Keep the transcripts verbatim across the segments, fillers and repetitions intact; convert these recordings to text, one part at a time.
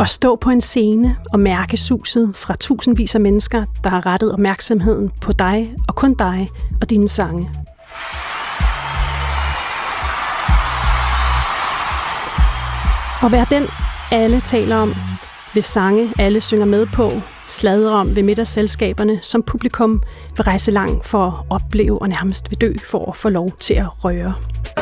At stå på en scene og mærke suset fra tusindvis af mennesker, der har rettet opmærksomheden på dig og kun dig og dine sange. Og være den, alle taler om, hvis sange alle synger med på, sladrer om ved middagsselskaberne, som publikum vil rejse langt for at opleve og nærmest vil dø for at få lov til at røre.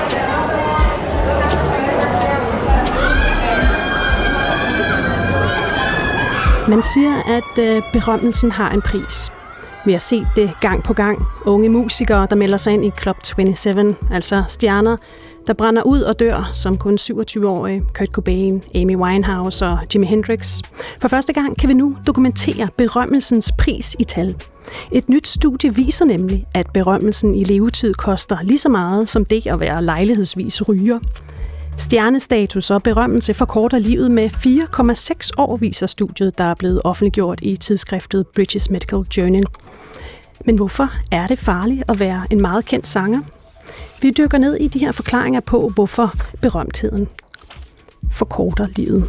Man siger, at øh, berømmelsen har en pris. Vi har set det gang på gang. Unge musikere, der melder sig ind i Club syvogtyve, altså stjerner, der brænder ud og dør som kun syvogtyve-årige Kurt Cobain, Amy Winehouse og Jimi Hendrix. For første gang kan vi nu dokumentere berømmelsens pris i tal. Et nyt studie viser nemlig, at berømmelsen i levetid koster lige så meget som det at være lejlighedsvis ryger. Stjernestatus og berømmelse forkorter livet med fire komma seks år, viser studiet, der er blevet offentliggjort i tidsskriftet British Medical Journal. Men hvorfor er det farligt at være en meget kendt sanger? Vi dykker ned i de her forklaringer på, hvorfor berømtheden forkorter livet.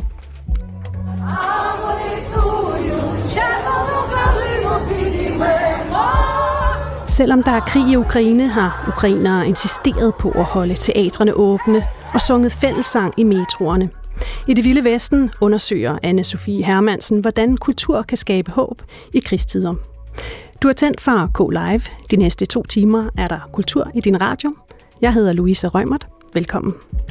Selvom der er krig i Ukraine, har ukrainere insisteret på at holde teatrene åbne og sunget fællessang i metroerne. I det vilde vesten undersøger Anne-Sophie Hermansen, hvordan kultur kan skabe håb i krigstider. Du er tændt for K-Live. De næste to timer er der kultur i din radio. Jeg hedder Louise Rømert. Velkommen.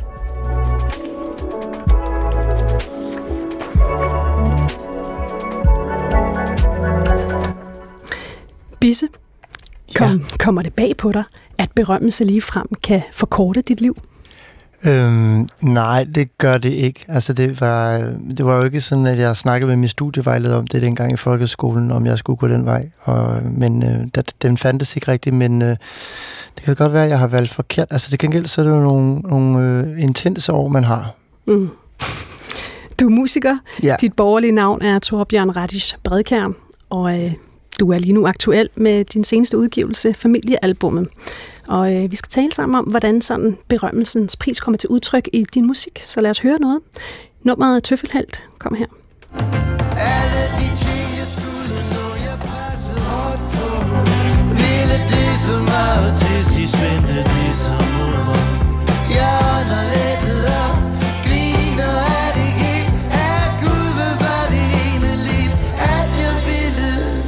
Bisse, kom, ja. kommer det bag på dig, at berømmelse ligefrem kan forkorte dit liv? Øhm, nej, det gør det ikke. Altså, det var, det var jo ikke sådan, at jeg snakkede med min studievejleder om det dengang i folkeskolen, om jeg skulle gå den vej. Og, men øh, der, den fandtes ikke rigtigt, men øh, det kan godt være, at jeg har valgt forkert. Altså, til gengæld så er det jo nogle, nogle øh, intense år, man har. Mm. Du er musiker. Ja. Dit borgerlige navn er Torbjørn Radish Bredkjær, og øh, du er lige nu aktuel med din seneste udgivelse, Familiealbummet. Og øh, vi skal tale sammen om, hvordan sådan berømmelsens pris kommer til udtryk i din musik. Så lad os høre noget. Nummeret Tøffelhelt. Kom her. Alle de ting, jeg skulle nå, jeg pressede hårdt på. Ville det så meget til sidst vente det så mod mig. Jeg ånder lettet op, griner af det hele. Af Gud, hvad var det ene lidt, at jeg ville.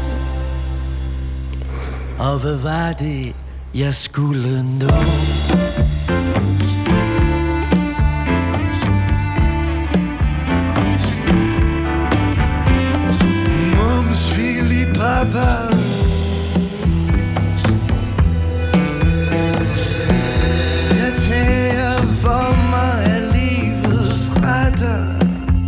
Og hvad var det, jeg skulle nå? Mums Fili Papa. Jeg tager for mig af livets retter.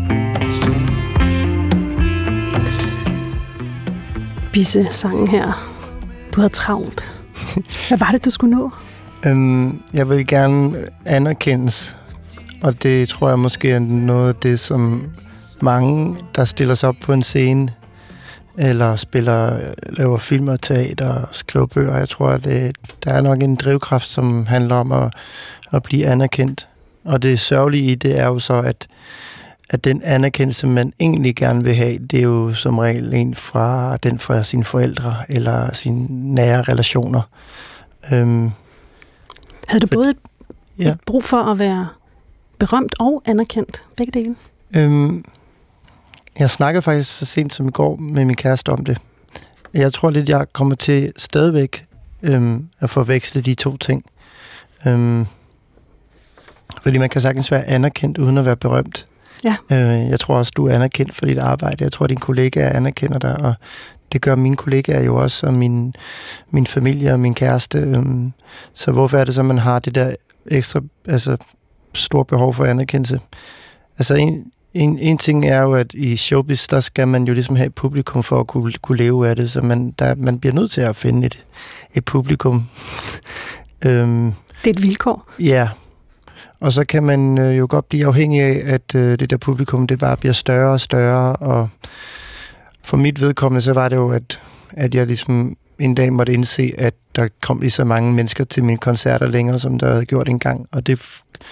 Bisse sangen her. Du havde travlt. Hvad var det, du skulle nå? Øhm, jeg vil gerne anerkendes, og det tror jeg måske er noget af det, som mange, der stiller sig op på en scene, eller spiller, laver film og teater og skriver bøger. Jeg tror, at det, der er nok en drivkraft, som handler om at, at blive anerkendt. Og det sørgelige i det er jo så, at, at den anerkendelse, man egentlig gerne vil have, det er jo som regel en fra den fra sine forældre eller sine nære relationer. Øhm, Havde du både et, ja. et brug for at være berømt og anerkendt? Begge dele? Øhm, jeg snakkede faktisk så sent som i går med min kæreste om det. Jeg tror lidt, jeg kommer til stadigvæk øhm, at forveksle de to ting. Øhm, fordi man kan sagtens være anerkendt uden at være berømt. Ja. Øh, jeg tror også, du er anerkendt for dit arbejde. Jeg tror, din kollegaer anerkender dig, og det gør mine kollegaer jo også, og min, min familie og min kæreste. Øhm, så hvorfor er det så, man har det der ekstra, altså stort behov for anerkendelse? Altså en, en, en ting er jo, at i showbiz, der skal man jo ligesom have et publikum for at kunne, kunne leve af det, så man, der, man bliver nødt til at finde et, et publikum. øhm, det er et vilkår. Ja. Og så kan man øh, jo godt blive afhængig af, at øh, det der publikum, det bare bliver større og større, og for mit vedkommende, så var det jo, at, at jeg ligesom en dag måtte indse, at der kom lige så mange mennesker til mine koncerter længere, som der havde gjort engang, og det,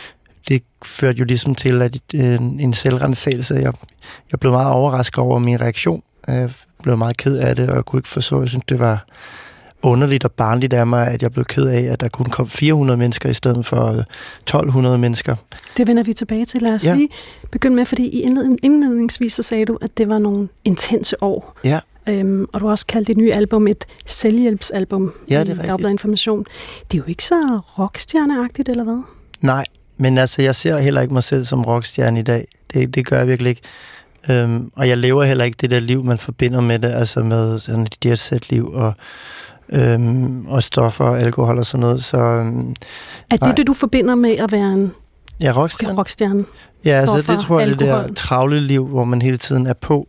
det førte jo ligesom til at en, en selvrensagelse. Jeg, jeg blev meget overrasket over min reaktion. Jeg blev meget ked af det, og jeg kunne ikke forstå, jeg synes, det var underligt og barnligt af mig, at jeg blev ked af, at der kun kom fire hundrede mennesker i stedet for tolv hundrede mennesker. Det vender vi tilbage til. Lad os ja. lige begynde med, fordi i indledningsvis så sagde du, at det var nogle intense år. Ja. Øhm, og du har også kaldt dit nye album et selvhjælpsalbum. Ja, det er rigtigt. Dagbladet Information. Det er jo ikke så rockstjerneagtigt, eller hvad? Nej, men altså, jeg ser heller ikke mig selv som rockstjerne i dag. Det, det gør jeg virkelig ikke. Øhm, og jeg lever heller ikke det der liv, man forbinder med det, altså med sådan et jetset-liv og, øhm, og stoffer og alkohol og sådan noget. Så, øhm, er det det, du forbinder med at være en ja, rockstjerne? rockstjerne? Ja, altså det tror jeg, alkohol. Det der travle liv, hvor man hele tiden er på.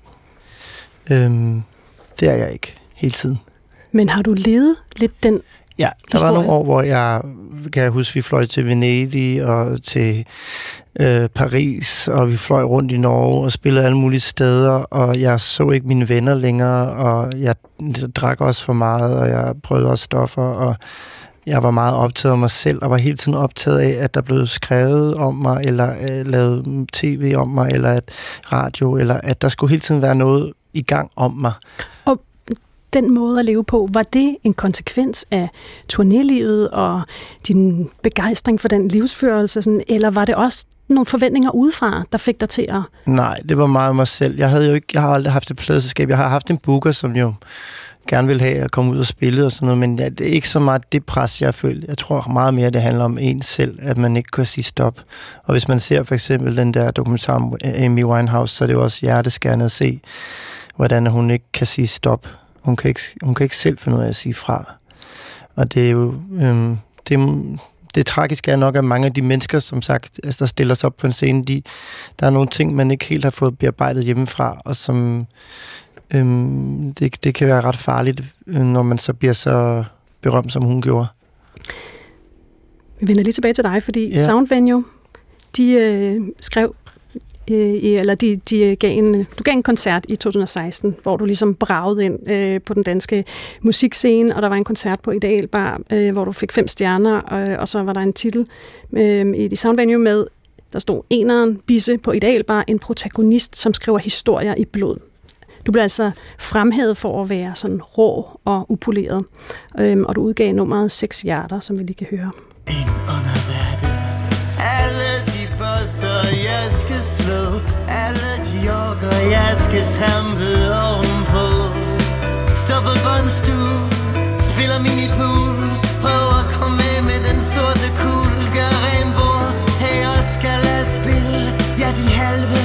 Øhm, det er jeg ikke hele tiden. Men har du levet lidt den Ja, der historie? Var nogle år, hvor jeg kan jeg huske, vi fløj til Venedig og til øh, Paris, og vi fløj rundt i Norge og spillede alle mulige steder, og jeg så ikke mine venner længere, og jeg drak også for meget, og jeg prøvede også stoffer, og jeg var meget optaget af mig selv, og var hele tiden optaget af, at der blev skrevet om mig, eller øh, lavet tv om mig, eller at radio, eller at der skulle hele tiden være noget i gang om mig. Og den måde at leve på, var det en konsekvens af turnélivet og din begejstring for den livsførelse, sådan, eller var det også nogle forventninger udefra, der fik dig til at... Nej, det var meget mig selv. Jeg havde jo ikke, jeg har aldrig haft et pladeselskab. Jeg har haft en booker, som jo gerne ville have at komme ud og spille og sådan noget, men det er ikke så meget det pres, jeg føler. Jeg tror meget mere, det handler om en selv, at man ikke kan sige stop. Og hvis man ser for eksempel den der dokumentar om Amy Winehouse, så er det jo også hjerteskærende at se, hvordan hun ikke kan sige stop. Hun kan ikke, hun kan ikke selv finde ud af at sige fra. Og det er jo... Øhm, det, det tragiske er nok, at mange af de mennesker, som sagt, altså, der stiller sig op på en scene, de, der er nogle ting, man ikke helt har fået bearbejdet hjemmefra, og som... Øhm, det, det kan være ret farligt, når man så bliver så berømt, som hun gjorde. Vi vender lige tilbage til dig, fordi ja. Sound Venue, de øh, skrev, øh, eller de, de gav en, du gav en koncert i to tusind og seksten, hvor du ligesom bragede ind øh, på den danske musikscene, og der var en koncert på Ideal Bar, øh, hvor du fik fem stjerner, øh, og så var der en titel øh, i Sound Venue med, der stod eneren Bisse på Ideal Bar, en protagonist, som skriver historier i blod. Du blev altså fremhævet for at være sådan rå og upoleret, øhm, og du udgav nummeret Seks Hjerter, som vi lige kan høre. En underverden. Alle de bosser, jeg skal slå. Alle de orker, jeg skal trampe ovenpå. Stopper grønstue, spiller minipool. Prøver at komme med med den sorte kugle. Gør rent bord, hey Oscar, lad os spille. Ja, de halve.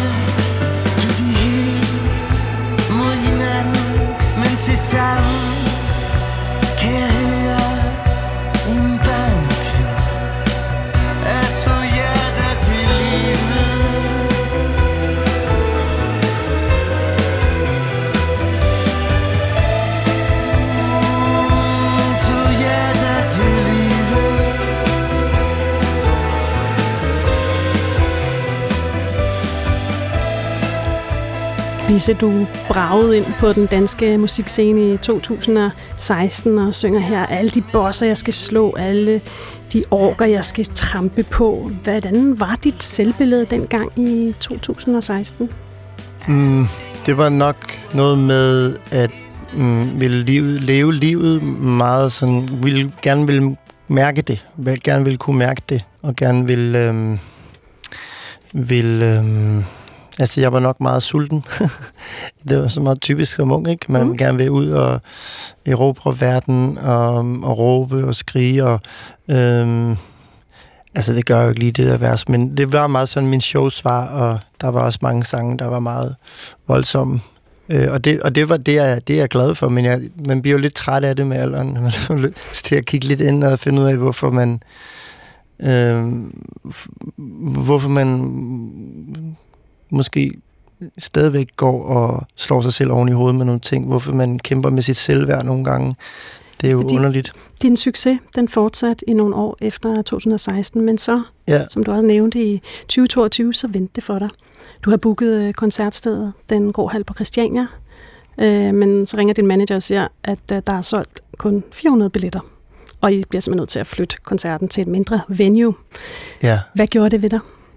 Men til sammen kan jeg høre en banken. Jeg tog hjerter til livet. Tog hjerter til livet. Bisse, du bragede ind på den danske musikscene i to tusind og seksten og synger her, alle de bosser, jeg skal slå, alle de orker, jeg skal trampe på. Hvordan var dit selvbillede dengang i to tusind og seksten? Mm, det var nok noget med, at mm, ville livet, leve livet meget sådan, ville, gerne ville mærke det, vil, gerne ville kunne mærke det, og gerne ville... Øhm, ville øhm, Altså, jeg var nok meget sulten. Det var så meget typisk som ung, ikke? Man mm. gerne vil ud og erobre verden og, og råbe og skrige. Og, øhm, altså, det gør jo ikke lige det der vers, men det var meget sådan min shows var, og der var også mange sange, der var meget voldsomme. Øh, og, det, og det var det, jeg, det, jeg er glad for, men jeg, man bliver jo lidt træt af det med alderen. Man får lyst til at kigge lidt ind og finde ud af, hvorfor man... Øh, hvorfor man... måske stadigvæk går og slår sig selv oven i hovedet med nogle ting, hvorfor man kæmper med sit selvværd nogle gange. Det er jo Fordi underligt. Din succes, den fortsatte i nogle år efter to tusind og seksten, men så, ja. som du også nævnte, i tyve toogtyve, så vendte det for dig. Du har booket koncertstedet Den Grå Hal på Christiania, øh, men så ringer din manager og siger, at øh, der er solgt kun fire hundrede billetter, og I bliver simpelthen nødt til at flytte koncerten til et mindre venue. Ja. Hvad gjorde det ved dig?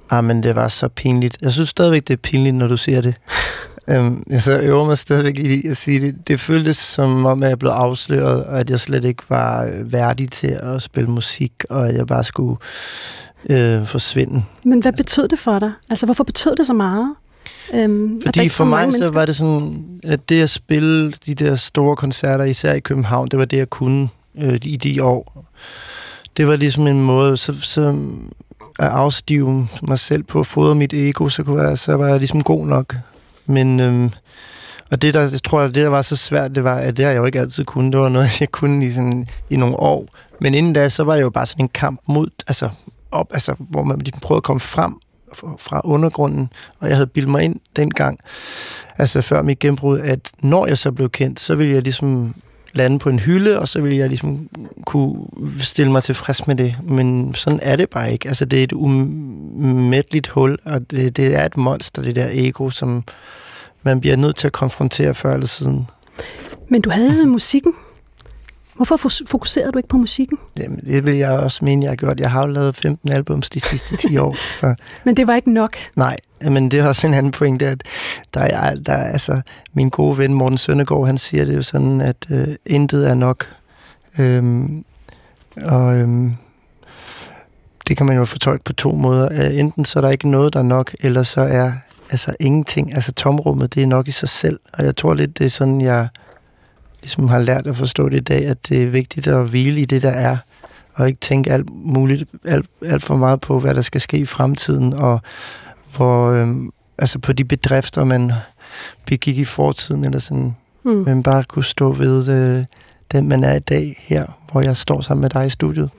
Ah, men det var så pinligt. Jeg synes stadigvæk, det er pinligt, når du siger det. um, jeg så øver mig stadigvæk i at sige det. Det føltes som om, at jeg blev afsløret, og at jeg slet ikke var værdig til at spille musik, og at jeg bare skulle øh, forsvinde. Men hvad betød det for dig? Altså, hvorfor betød det så meget? Um, Fordi for mig så var det sådan, at det at spille de der store koncerter, især i København, det var det, jeg kunne øh, i de år. Det var ligesom en måde, så, så at afstive mig selv på at fodre mit ego, så, kunne jeg, så var jeg ligesom god nok. Men, øhm, og det der, jeg tror, det der var så svært, det var, at det har jeg jo ikke altid kunne. Det var noget, jeg kunne i, sådan, i nogle år. Men inden da, så var det jo bare sådan en kamp mod, altså, op, altså hvor man ligesom prøvede at komme frem fra undergrunden, og jeg havde bildet mig ind dengang, altså før mit gennembrud, at når jeg så blev kendt, så ville jeg ligesom lande på en hylde, og så ville jeg ligesom kunne stille mig tilfreds med det. Men sådan er det bare ikke. Altså, det er et umætteligt hul, og det, det er et monster, det der ego, som man bliver nødt til at konfrontere før eller siden. Men du havde musikken. Hvorfor fokuserede du ikke på musikken? Jamen, det vil jeg også mene, jeg har gjort. Jeg har jo lavet femten albums de sidste ti år. Så. Men det var ikke nok? Nej, men det er også en anden pointe, at der er, der er altså, min gode ven Morten Søndergaard, han siger det jo sådan, at øh, intet er nok. Øhm, og øhm, det kan man jo fortolke på to måder. Enten så er der ikke noget, der er nok, eller så er altså ingenting. Altså tomrummet, det er nok i sig selv. Og jeg tror lidt, det er sådan, jeg ligesom har lært at forstå det i dag, at det er vigtigt at hvile i det, der er, og ikke tænke alt muligt, alt, alt for meget på, hvad der skal ske i fremtiden, og hvor, øhm, altså på de bedrifter, man begik i fortiden, eller sådan, mm. men bare kunne stå ved øh, den, man er i dag her, hvor jeg står sammen med dig i studiet.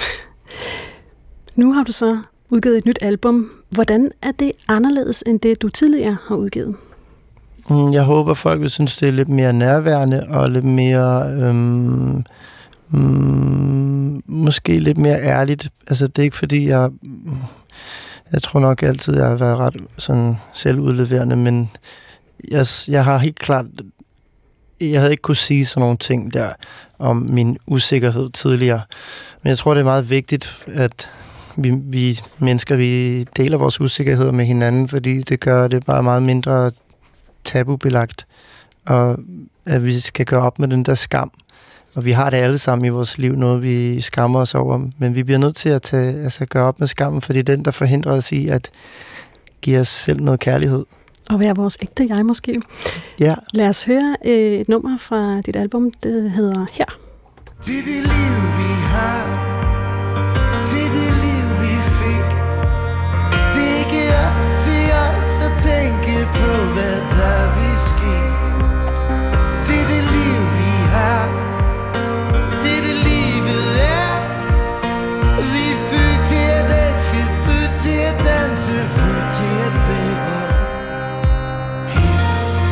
Nu har du så udgivet et nyt album. Hvordan er det anderledes, end det, du tidligere har udgivet? Jeg håber, folk vil synes, det er lidt mere nærværende og lidt mere, øhm, mm, måske lidt mere ærligt. Altså, det er ikke fordi, jeg, jeg tror nok altid, jeg har været ret sådan selvudleverende, men jeg, jeg har helt klart, jeg havde ikke kunne sige sådan nogle ting der om min usikkerhed tidligere. Men jeg tror, det er meget vigtigt, at vi, vi mennesker, vi deler vores usikkerheder med hinanden, fordi det gør det bare meget mindre tabubelagt, og at vi skal gøre op med den der skam. Og vi har det alle sammen i vores liv, noget vi skammer os over, men vi bliver nødt til at tage, altså gøre op med skammen, fordi det er den, der forhindrer os i at give os selv noget kærlighed. Og være vores ægte jeg måske. Ja. Lad os høre et nummer fra dit album, det hedder Her. Det er det liv, vi har. Det er det liv, vi fik. Det er ikke op til os at tænke på, hvad der vil ske. Det er det liv, vi har. Det er det livet er. Vi er født til at elske, født til at danse, født til at være her.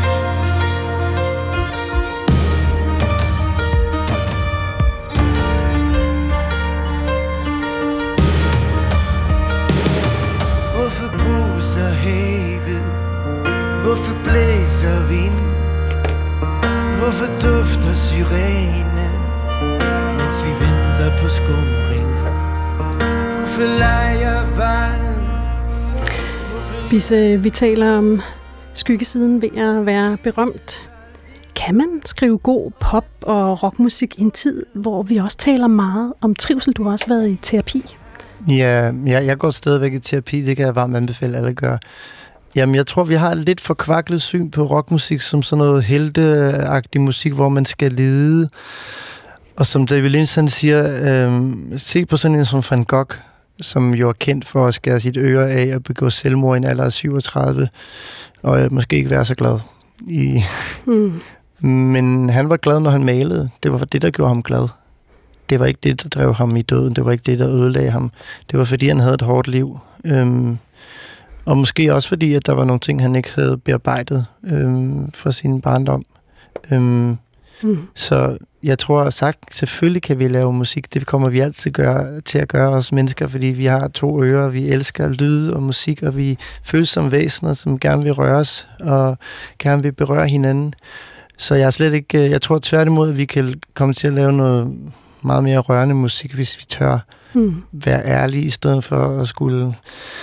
Hvorfor bruser havet? Hvorfor blæser vind? Hvorfor dufter syrenen, mens vi venter på skumring? Hvorfor leger barnet? Bisse, vi taler om skyggesiden ved at være berømt. Kan man skrive god pop- og rockmusik i en tid, hvor vi også taler meget om trivsel? Du har også været i terapi. Ja, jeg, jeg går stadigvæk i terapi, det kan jeg varmt anbefale alle at gøre. Jamen, jeg tror, vi har et lidt forkvaklet syn på rockmusik som sådan noget helteagtig musik, hvor man skal lide. Og som David Lynch siger, øh, se på sådan en som Van Gogh, som jo er kendt for at skære sit øre af og begå selvmord i en alder af syvogtredive, og øh, måske ikke være så glad. I mm. Men han var glad, når han malede. Det var det, der gjorde ham glad. Det var ikke det, der drev ham i døden. Det var ikke det, der ødelagde ham. Det var, fordi han havde et hårdt liv. Øhm, og måske også fordi, at der var nogle ting, han ikke havde bearbejdet øhm, fra sin barndom. Øhm, mm. Så jeg tror sagt, selvfølgelig kan vi lave musik. Det kommer vi altid gøre, til at gøre os mennesker, fordi vi har to ører. Vi elsker lyd og musik, og vi føles som væsener, som gerne vil røre os og gerne vil berøre hinanden. Så jeg er slet ikke... Jeg tror tværtimod, at vi kan komme til at lave noget meget mere rørende musik, hvis vi tør mm. være ærlige, i stedet for at skulle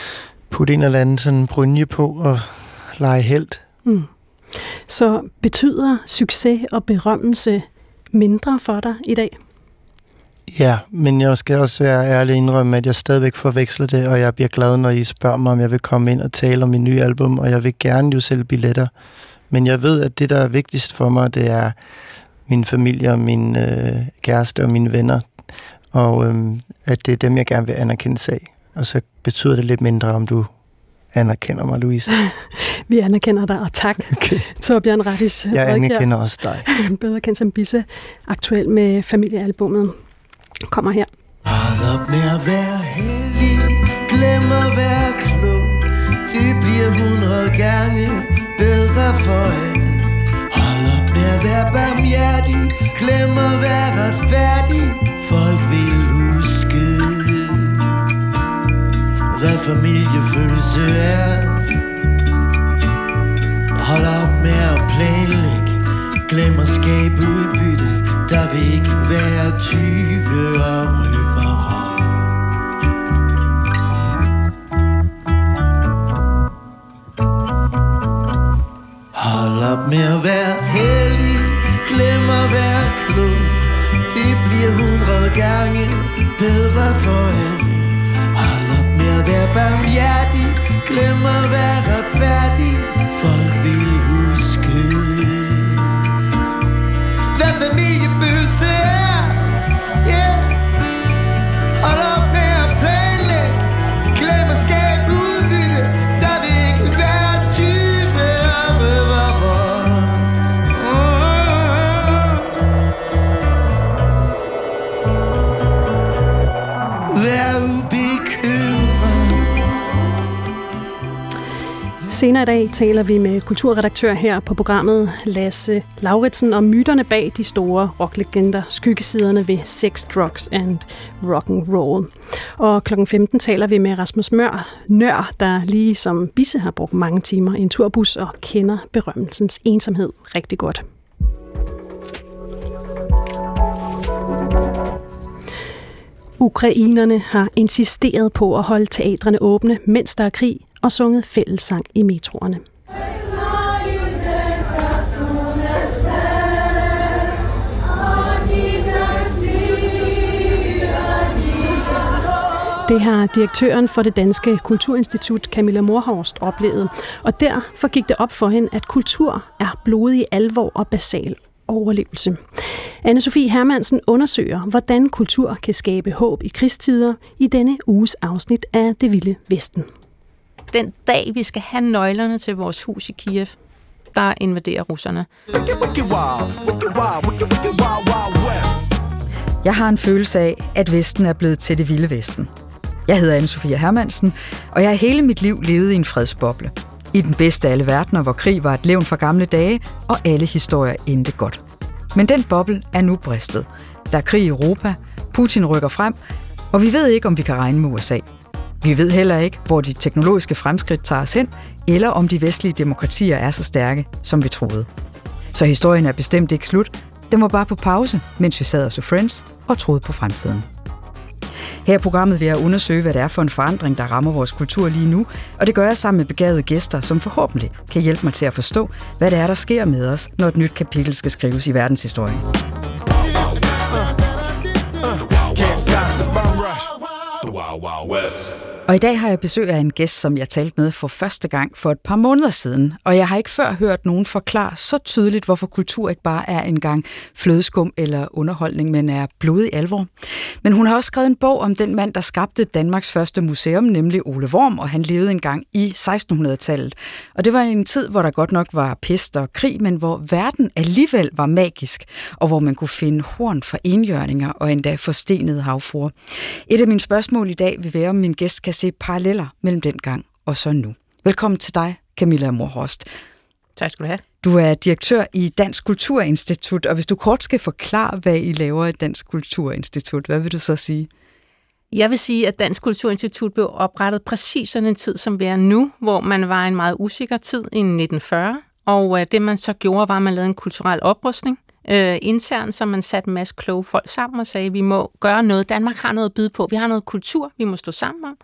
putte en eller anden sådan brynje på og lege helt. Mm. Så betyder succes og berømmelse mindre for dig i dag? Ja, men jeg skal også være ærlig indrømme, at jeg stadigvæk forveksler det, og jeg bliver glad, når I spørger mig, om jeg vil komme ind og tale om min nye album, og jeg vil gerne jo sælge billetter. Men jeg ved, at det, der er vigtigst for mig, det er min familie og min øh, kæreste og mine venner, og øh, at det er dem, jeg gerne vil anerkendes af. Og så betyder det lidt mindre, om du anerkender mig, Louise. Vi anerkender dig, og tak, okay. Torbjørn Rattis. Jeg anerkender også dig. Bedre kendt som Bisse, aktuel med familiealbummet. Kommer her. Hold op med at være heldig, glem at være klog. Det bliver hundrede gange bedre for alle. Hold op med at være barmhjertig, glem at være retfærdig. Folk vil huske, hvad familiefølelse er. Hold op med at planlægge, glem at skabe udbytte. Der vil ikke være tyve og røvere. Hold op med at være heldig, glem at være klog. Det bliver hundrede gange bedre for alle. Hold op med at være barmhjertig, glem at være retfærdig. Folk vil huske, hvad familiefølelse er. Yeah. Hold op med at planlægge, glem at skabe udbytte. Der vil ikke være tyve og røvere. Vær ubekymret. Senere i dag taler vi med kulturredaktør her på programmet, Lasse Lauritsen, om myterne bag de store rocklegender, skyggesiderne ved sex, drugs and rock and roll. Og klokken femten taler vi med Rasmus Mør, Nør, der lige som Bisse har brugt mange timer i en turbus og kender berømmelsens ensomhed rigtig godt. Ukrainerne har insisteret på at holde teatrene åbne, mens der er krig, og sunget fællessang i metroerne. Det har direktøren for det danske kulturinstitut, Camilla Morhorst, oplevet, og derfor gik det op for hende, at kultur er blodig alvor og basal overlevelse. Anne-Sophie Hermansen undersøger, hvordan kultur kan skabe håb i krigstider i denne uges afsnit af Det Vilde Vesten. Den dag, vi skal have nøglerne til vores hus i Kiev, der invaderer russerne. Jeg har en følelse af, at Vesten er blevet til det vilde Vesten. Jeg hedder Anne-Sophie Hermansen, og jeg har hele mit liv levet i en fredsboble. I den bedste af alle verdener, hvor krig var et levn fra gamle dage, og alle historier endte godt. Men den boble er nu bristet. Der er krig i Europa, Putin rykker frem, og vi ved ikke, om vi kan regne med U S A. Vi ved heller ikke, hvor de teknologiske fremskridt tager os hen, eller om de vestlige demokratier er så stærke, som vi troede. Så historien er bestemt ikke slut. Den var bare på pause, mens vi sad og så Friends og troede på fremtiden. Her i programmet vil jeg undersøge, hvad det er for en forandring, der rammer vores kultur lige nu, og det gør jeg sammen med begavede gæster, som forhåbentlig kan hjælpe mig til at forstå, hvad det er, der sker med os, når et nyt kapitel skal skrives i verdenshistorien. Og i dag har jeg besøg af en gæst, som jeg talte med for første gang for et par måneder siden, og jeg har ikke før hørt nogen forklare så tydeligt, hvorfor kultur ikke bare er en gang flødeskum eller underholdning, men er blodig alvor. Men hun har også skrevet en bog om den mand, der skabte Danmarks første museum, nemlig Ole Worm, og han levede engang i sekstenhundredetallet. Og det var en tid, hvor der godt nok var pest og krig, men hvor verden alligevel var magisk, og hvor man kunne finde horn for enhjørninger og endda forstenede havfruer. Et af mine spørgsmål i dag vil være, om min gæst kan se paralleller mellem dengang og så nu. Velkommen til dig, Camilla Morhorst. Tak skal du have. Du er direktør i Dansk Kulturinstitut, og hvis du kort skal forklare, hvad I laver i Dansk Kulturinstitut, hvad vil du så sige? Jeg vil sige, at Dansk Kulturinstitut blev oprettet præcis sådan en tid, som vi er nu, hvor man var en meget usikker tid i nitten fyrre, og det man så gjorde, var, at man lavede en kulturel oprustning øh, internt, så man satte en masse kloge folk sammen og sagde, at vi må gøre noget. Danmark har noget at byde på. Vi har noget kultur, vi må stå sammen om.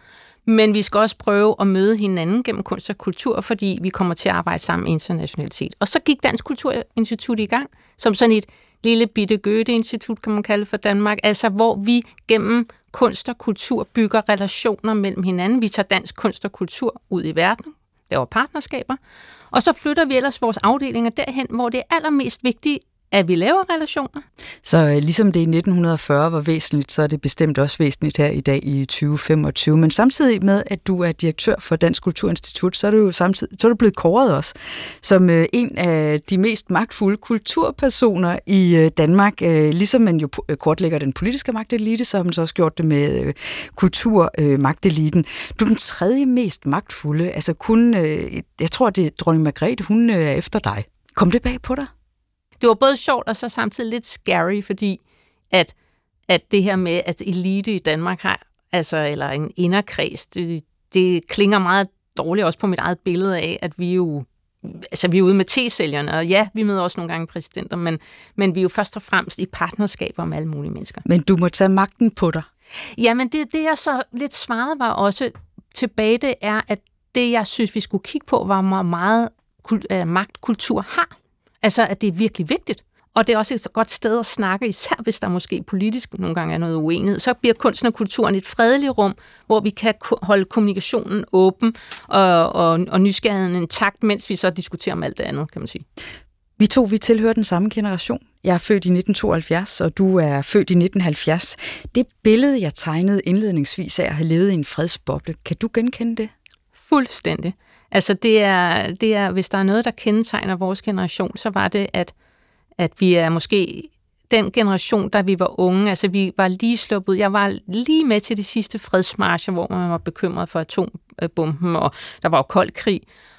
Men vi skal også prøve at møde hinanden gennem kunst og kultur, fordi vi kommer til at arbejde sammen internationalt set. Og så gik Dansk Kulturinstitut i gang, som sådan et lille bitte Goethe-institut, kan man kalde for Danmark, altså hvor vi gennem kunst og kultur bygger relationer mellem hinanden. Vi tager dansk kunst og kultur ud i verden, laver partnerskaber, og så flytter vi ellers vores afdelinger derhen, hvor det er allermest vigtigt, at vi laver relationer. Så øh, ligesom det i nitten fyrre var væsentligt, så er det bestemt også væsentligt her i dag i tyve femogtyve. Men samtidig med, at du er direktør for Dansk Kulturinstitut, så er du jo samtidig, så er du blevet kåret også som øh, en af de mest magtfulde kulturpersoner i øh, Danmark. Øh, ligesom man jo kortlægger den politiske magtelite, så har man så også gjort det med øh, kulturmagteliten. Øh, du er den tredje mest magtfulde. Altså kun, øh, jeg tror, det er dronning Margrethe, hun øh, er efter dig. Kom det bag på dig? Det var både sjovt og så samtidig lidt scary, fordi at, at det her med, at elite i Danmark har, altså, eller en inderkreds, det, det klinger meget dårligt også på mit eget billede af, at vi jo, altså vi er ude med te-sælgerne, og ja, vi møder også nogle gange præsidenter, men, men vi er jo først og fremmest i partnerskaber med alle mulige mennesker. Men du må tage magten på dig. Jamen det, det jeg så lidt svarede var også tilbage, det er, at det jeg synes, vi skulle kigge på, var hvor meget uh, magt kultur har. Altså, at det er virkelig vigtigt. Og det er også et godt sted at snakke, især hvis der måske politisk nogle gange er noget uenighed. Så bliver kunsten og kulturen et fredeligt rum, hvor vi kan holde kommunikationen åben og, og, og nysgerrigheden intakt, mens vi så diskuterer om alt det andet, kan man sige. Vi to, vi tilhører den samme generation. Jeg er født i nitten tooghalvfjerds, og du er født i nitten halvfjerds. Det billede, jeg tegnede indledningsvis af at have levet i en fredsboble, kan du genkende det? Fuldstændig. Altså det er, det er, hvis der er noget, der kendetegner vores generation, så var det, at, at vi er måske den generation, da vi var unge. Altså vi var lige sluppet. Jeg var lige med til de sidste fredsmarcher, hvor man var bekymret for atombomben, og der var jo kold krig.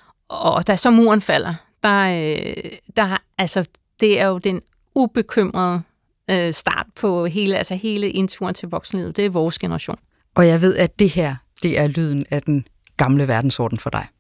Og da så muren falder, der, der, altså, det er jo den ubekymrede start på hele, altså hele indturen til voksenlivet. Det er vores generation. Og jeg ved, at det her, det er lyden af den gamle verdensorden for dig.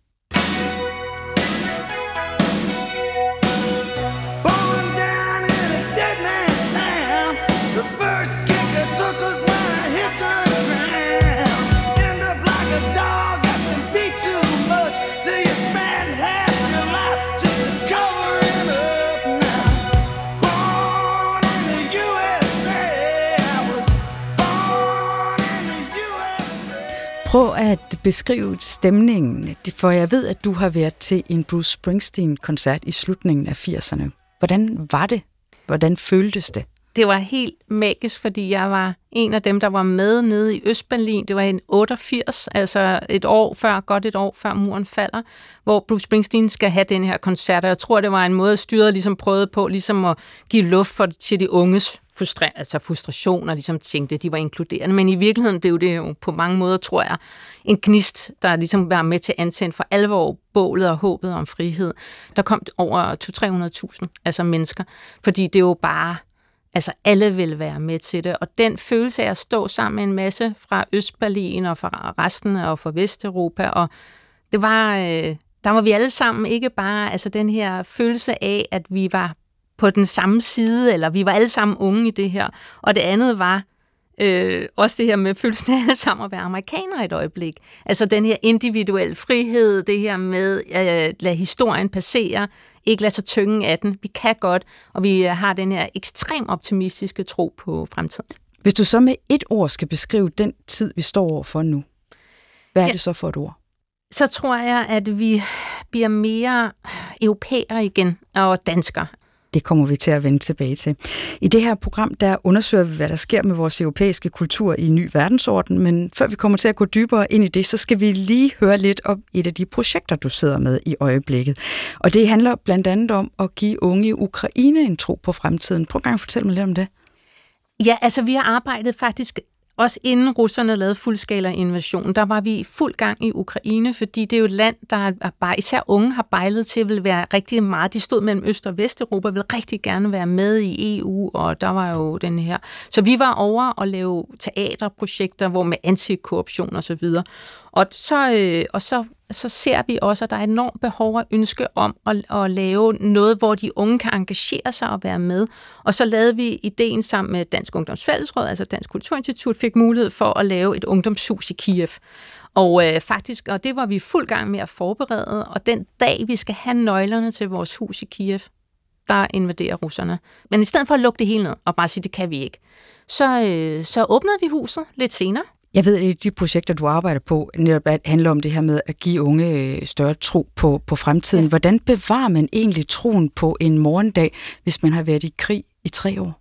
Prøv at beskrive stemningen, for jeg ved, at du har været til en Bruce Springsteen-koncert i slutningen af firserne. Hvordan var det? Hvordan føltes det? Det var helt magisk, fordi jeg var en af dem, der var med nede i Østberlin. Det var i otteogfirs, altså et år før, godt et år før muren falder, hvor Bruce Springsteen skal have den her koncert. Og jeg tror, det var en måde, styret ligesom prøvede på ligesom at give luft for, til de unges frustra- altså frustration, og ligesom tænkte, de var inkluderende. Men i virkeligheden blev det jo på mange måder, tror jeg, en gnist, der ligesom var med til at antænde for alvor bålet og håbet om frihed. Der kom over to hundrede til tre hundrede tusind altså mennesker, fordi det jo bare... Altså alle vil være med til det, og den følelse af at stå sammen med en masse fra Østberlin og fra resten og fra Vesteuropa, og det var, øh, der var vi alle sammen ikke bare, altså den her følelse af, at vi var på den samme side, eller vi var alle sammen unge i det her, og det andet var øh, også det her med følelsen af alle sammen at være amerikanere et øjeblik. Altså den her individuelle frihed, det her med at øh, lade historien passere, ikke lade sig tynge af den. Vi kan godt, og vi har den her ekstrem optimistiske tro på fremtiden. Hvis du så med et ord skal beskrive den tid, vi står overfor nu, hvad er ja. det så for et ord? Så tror jeg, at vi bliver mere europæere igen og danskere. Det kommer vi til at vende tilbage til. I det her program, der undersøger vi, hvad der sker med vores europæiske kultur i en ny verdensorden, men før vi kommer til at gå dybere ind i det, så skal vi lige høre lidt om et af de projekter, du sidder med i øjeblikket. Og det handler blandt andet om at give unge i Ukraine en tro på fremtiden. Prøv at fortælle mig lidt om det. Ja, altså vi har arbejdet faktisk også inden russerne lavede fuldskala invasion, der var vi i fuld gang i Ukraine, fordi det er jo et land, der er, især unge har bejlet til, vil være rigtig meget. De stod mellem Øst- og Vesteuropa, ville rigtig gerne være med i E U, og der var jo den her. Så vi var over og lave teaterprojekter, hvor med antikorruption og så videre. Og så, øh, og så, så ser vi også, at der er enormt behov og ønske om at, at lave noget, hvor de unge kan engagere sig og være med. Og så lavede vi ideen sammen med Dansk Ungdomsfællesråd, altså Dansk Kulturinstitut, fik mulighed for at lave et ungdomshus i Kiev. Og øh, faktisk, og det var vi fuld gang med at forberede, og den dag, vi skal have nøglerne til vores hus i Kiev, der invaderer russerne. Men i stedet for at lukke det hele ned og bare sige, det kan vi ikke, så, øh, så åbnede vi huset lidt senere. Jeg ved, at de projekter, du arbejder på, netop handler om det her med at give unge større tro på, på fremtiden. Ja. Hvordan bevarer man egentlig troen på en morgendag, hvis man har været i krig i tre år?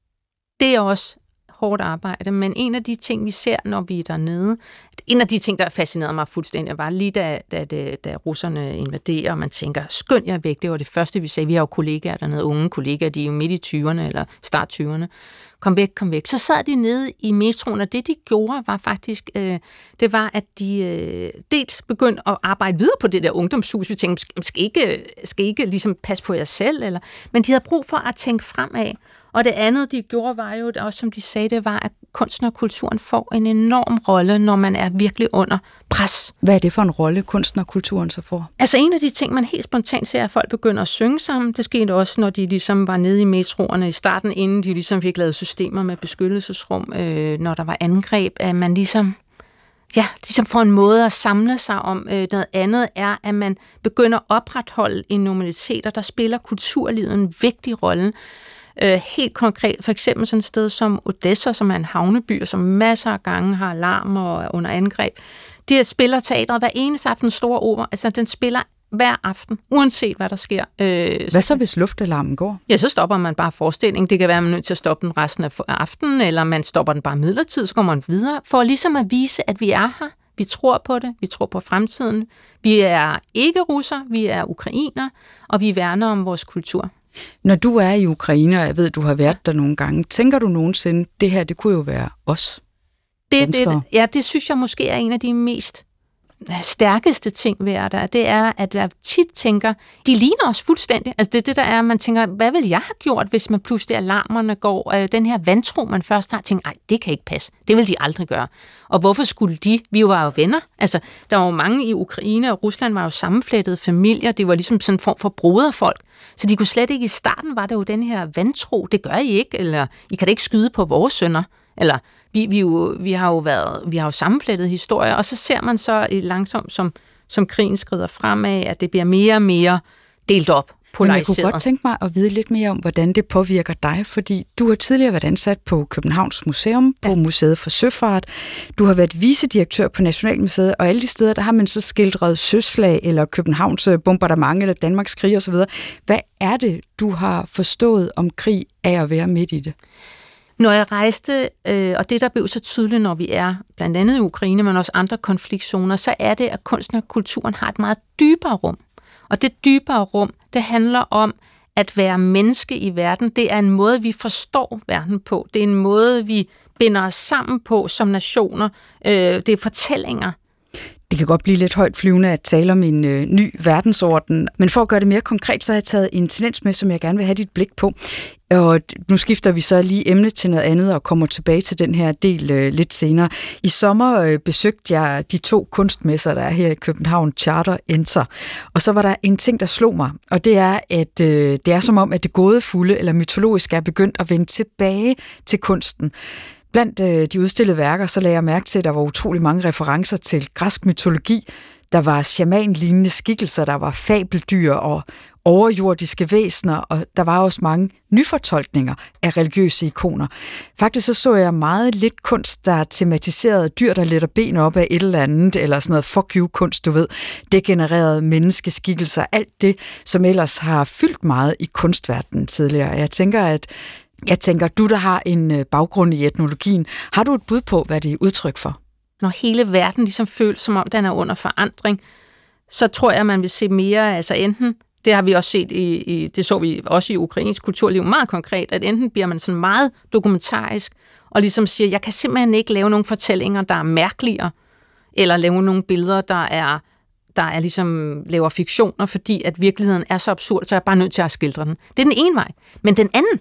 Det er også hårdt arbejde, men en af de ting, vi ser, når vi er dernede, en af de ting, der fascinerede mig fuldstændig, var lige da, da, da, da russerne invaderer, og man tænker, skynd jer væk, det var det første, vi sagde. Vi har jo kollegaer dernede, unge kollegaer, de er jo midt i tyverne eller start tyverne. Kom væk, kom væk. Så sad de nede i metroen, og det de gjorde var faktisk, øh, det var, at de øh, dels begyndte at arbejde videre på det der ungdomshus. Vi tænkte, skal ikke, skal ikke ligesom passe på jer selv, eller? Men de havde brug for at tænke fremad. Og det andet, de gjorde, var jo også, som de sagde, det var, at kunsten og kulturen får en enorm rolle, når man er virkelig under pres. Hvad er det for en rolle, kunsten og kulturen så får? Altså en af de ting, man helt spontant ser, at folk begynder at synge sammen. Det skete også, når de ligesom var nede i metroerne i starten, inden de ligesom fik lavet systemer med beskyttelsesrum, øh, når der var angreb, at man ligesom... Ja, ligesom får en måde at samle sig om. Øh, noget andet er, at man begynder at opretholde en normalitet, og der spiller kulturlivet en vigtig rolle. Øh, helt konkret, for eksempel sådan et sted som Odessa, som er en havneby, som masser af gange har alarm og er under angreb. De spiller teateret hver eneste aften, store opera, altså den spiller hver aften, uanset hvad der sker. Øh, hvad så, hvis luftalarmen går? Ja, så stopper man bare forestillingen. Det kan være, at man er nødt til at stoppe den resten af aftenen, eller man stopper den bare midlertidigt, så går man videre, for ligesom at vise, at vi er her. Vi tror på det, vi tror på fremtiden. Vi er ikke russer, vi er ukrainer, og vi værner om vores kultur. Når du er i Ukraine, og jeg ved, du har været der nogle gange, tænker du nogensinde, det her, det kunne jo være os? Det, det, ja, det synes jeg måske er en af de mest stærkeste ting ved der, det er, at jeg tit tænker, de ligner os fuldstændig. Altså det er det, der er, man tænker, hvad vil jeg have gjort, hvis man pludselig alarmerne går, øh, den her vantro, man først har, tænker, ej, det kan ikke passe. Det vil de aldrig gøre. Og hvorfor skulle de? Vi var jo venner. Altså, der var jo mange i Ukraine, og Rusland var jo sammenflettede familier. Det var ligesom sådan en form for broderfolk. Så de kunne slet ikke, i starten var det jo den her vantro, det gør I ikke, eller I kan da ikke skyde på vores sønner, eller Vi, vi, jo, vi har jo været, vi har jo sammenflettet historier, og så ser man så langsomt, som, som krigen skrider fremad, at det bliver mere og mere delt op, polariseret. Men jeg kunne godt tænke mig at vide lidt mere om, hvordan det påvirker dig, fordi du har tidligere været ansat på Københavns Museum, på ja. Museet for Søfart. Du har været vicedirektør på Nationalmuseet, og alle de steder, der har man så skildret søslag, eller Københavns bombardement, eller Danmarks krig osv. Hvad er det, du har forstået om krig af at være midt i det? Når jeg rejste, øh, og det der blev så tydeligt, når vi er blandt andet i Ukraine, men også andre konfliktzoner, så er det, at kunsten og kulturen har et meget dybere rum. Og det dybere rum, det handler om at være menneske i verden. Det er en måde, vi forstår verden på. Det er en måde, vi binder os sammen på som nationer. Øh, det er fortællinger. Det kan godt blive lidt højt flyvende at tale om en øh, ny verdensorden, men for at gøre det mere konkret, så har jeg taget en tendens med, som jeg gerne vil have dit blik på. Og nu skifter vi så lige emne til noget andet og kommer tilbage til den her del øh, lidt senere. I sommer øh, besøgte jeg de to kunstmesser, der er her i København, Charter Enter. Og så var der en ting, der slog mig, og det er, at øh, det er som om, at det gådefulde eller mytologiske er begyndt at vende tilbage til kunsten. Blandt øh, de udstillede værker, så lagde jeg mærke til, at der var utrolig mange referencer til græsk mytologi. Der var shaman-lignende skikkelser, der var fabeldyr og overjordiske væsener, og der var også mange nyfortolkninger af religiøse ikoner. Faktisk så så jeg meget lidt kunst, der tematiserede dyr, der letter ben op af et eller andet, eller sådan noget fuck you-kunst, du ved. Degenererede menneskeskikkelser, alt det, som ellers har fyldt meget i kunstverdenen tidligere. Jeg tænker, at Jeg tænker, du der har en baggrund i etnologien, har du et bud på, hvad det er udtryk for? Når hele verden ligesom føles, som om den er under forandring, så tror jeg, man vil se mere, altså enten, det har vi også set i, i det så vi også i ukrainsk kulturliv meget konkret, at enten bliver man sådan meget dokumentarisk, og ligesom siger, jeg kan simpelthen ikke lave nogle fortællinger, der er mærkeligere, eller lave nogle billeder, der er, der er ligesom laver fiktioner, fordi at virkeligheden er så absurd, så jeg er bare nødt til at skildre den. Det er den ene vej. Men den anden,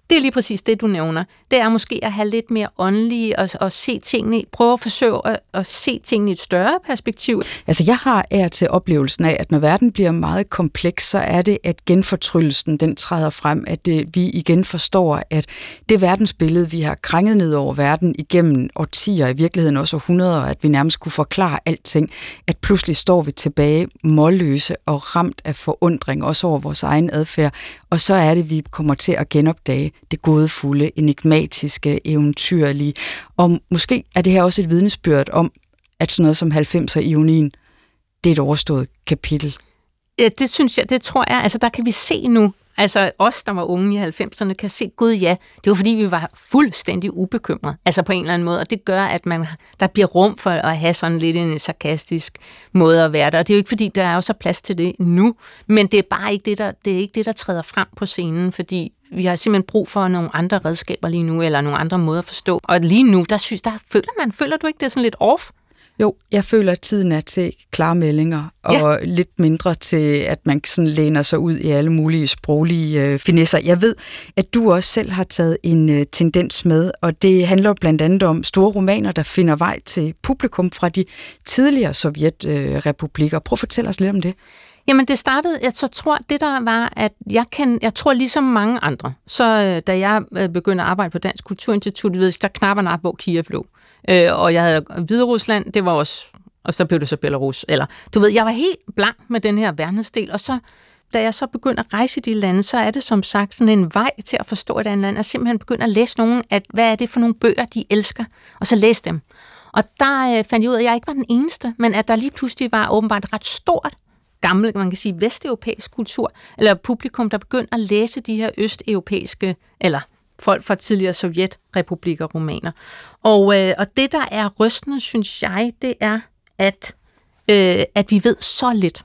Det er lige præcis det, du nævner. Det er måske at have lidt mere åndelige og, og se tingene, prøve at forsøge at, at se tingene i et større perspektiv. Altså jeg har af til oplevelsen af, at når verden bliver meget kompleks, så er det, at genfortryllelsen den træder frem, at det, vi igen forstår, at det verdensbillede, vi har krænget ned over verden igennem årtier, i virkeligheden også århundreder, at vi nærmest kunne forklare alting, at pludselig står vi tilbage målløse og ramt af forundring, også over vores egen adfærd, og så er det, vi kommer til at genopdage det gådefulde, enigmatiske, eventyrlige. Og måske er det her også et vidnesbyrd om, at sådan noget som halvfemser-ionien, det er et overstået kapitel. Ja, det synes jeg, det tror jeg. Altså, der kan vi se nu, altså os, der var unge i halvfemserne, kan se, gud ja, det var fordi, vi var fuldstændig ubekymrede. Altså på en eller anden måde, og det gør, at man, der bliver rum for at have sådan lidt en sarkastisk måde at være der. Og det er jo ikke fordi, der er også plads til det nu, men det er bare ikke det, der, det er ikke det, der træder frem på scenen, fordi vi har simpelthen brug for nogle andre redskaber lige nu, eller nogle andre måder at forstå. Og lige nu, der synes, der føler man, føler du ikke, det er sådan lidt off? Jo, jeg føler, at tiden er til klare meldinger, og ja. lidt mindre til, at man sådan læner sig ud i alle mulige sproglige øh, finesser. Jeg ved, at du også selv har taget en øh, tendens med, og det handler blandt andet om store romaner, der finder vej til publikum fra de tidligere sovjetrepublikker. Øh, Prøv at fortælle os lidt om det. Jamen det startede, jeg så tror, det der var, at jeg kan, jeg tror ligesom mange andre, så da jeg begyndte at arbejde på Dansk Kulturinstitut, der knapperne op, hvor Kiev lå. Og jeg havde Hviderusland, det var også, og så blev det så Belarus. Eller, du ved, jeg var helt blank med den her verdensdel, og så, da jeg så begyndte at rejse i de lande, så er det som sagt sådan en vej til at forstå et andet land, at simpelthen begynde at læse nogle, at hvad er det for nogle bøger, de elsker, og så læse dem. Og der fandt jeg ud af, at jeg ikke var den eneste, men at der lige pludselig var åbenbart ret stort, gammel, man kan sige, vesteuropæisk kultur, eller publikum, der begyndte at læse de her østeuropæiske, eller folk fra tidligere sovjetrepublikker, romaner. Og, øh, og det, der er rystende, synes jeg, det er, at, øh, at vi ved så lidt.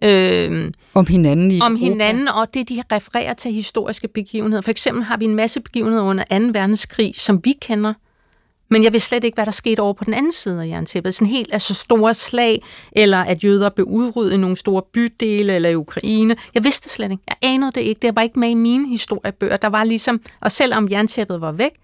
Øh, om hinanden i Om hinanden, og det, de refererer til historiske begivenheder. For eksempel har vi en masse begivenheder under anden verdenskrig, som vi kender, men jeg ved slet ikke, hvad der skete over på den anden side af jerntæppet. Sådan helt altså store slag, eller at jøder blev udryddet i nogle store bydele, eller i Ukraine. Jeg vidste det slet ikke. Jeg anede det ikke. Det var ikke med i mine historiebøger. Der var ligesom, og selvom jerntæppet var væk,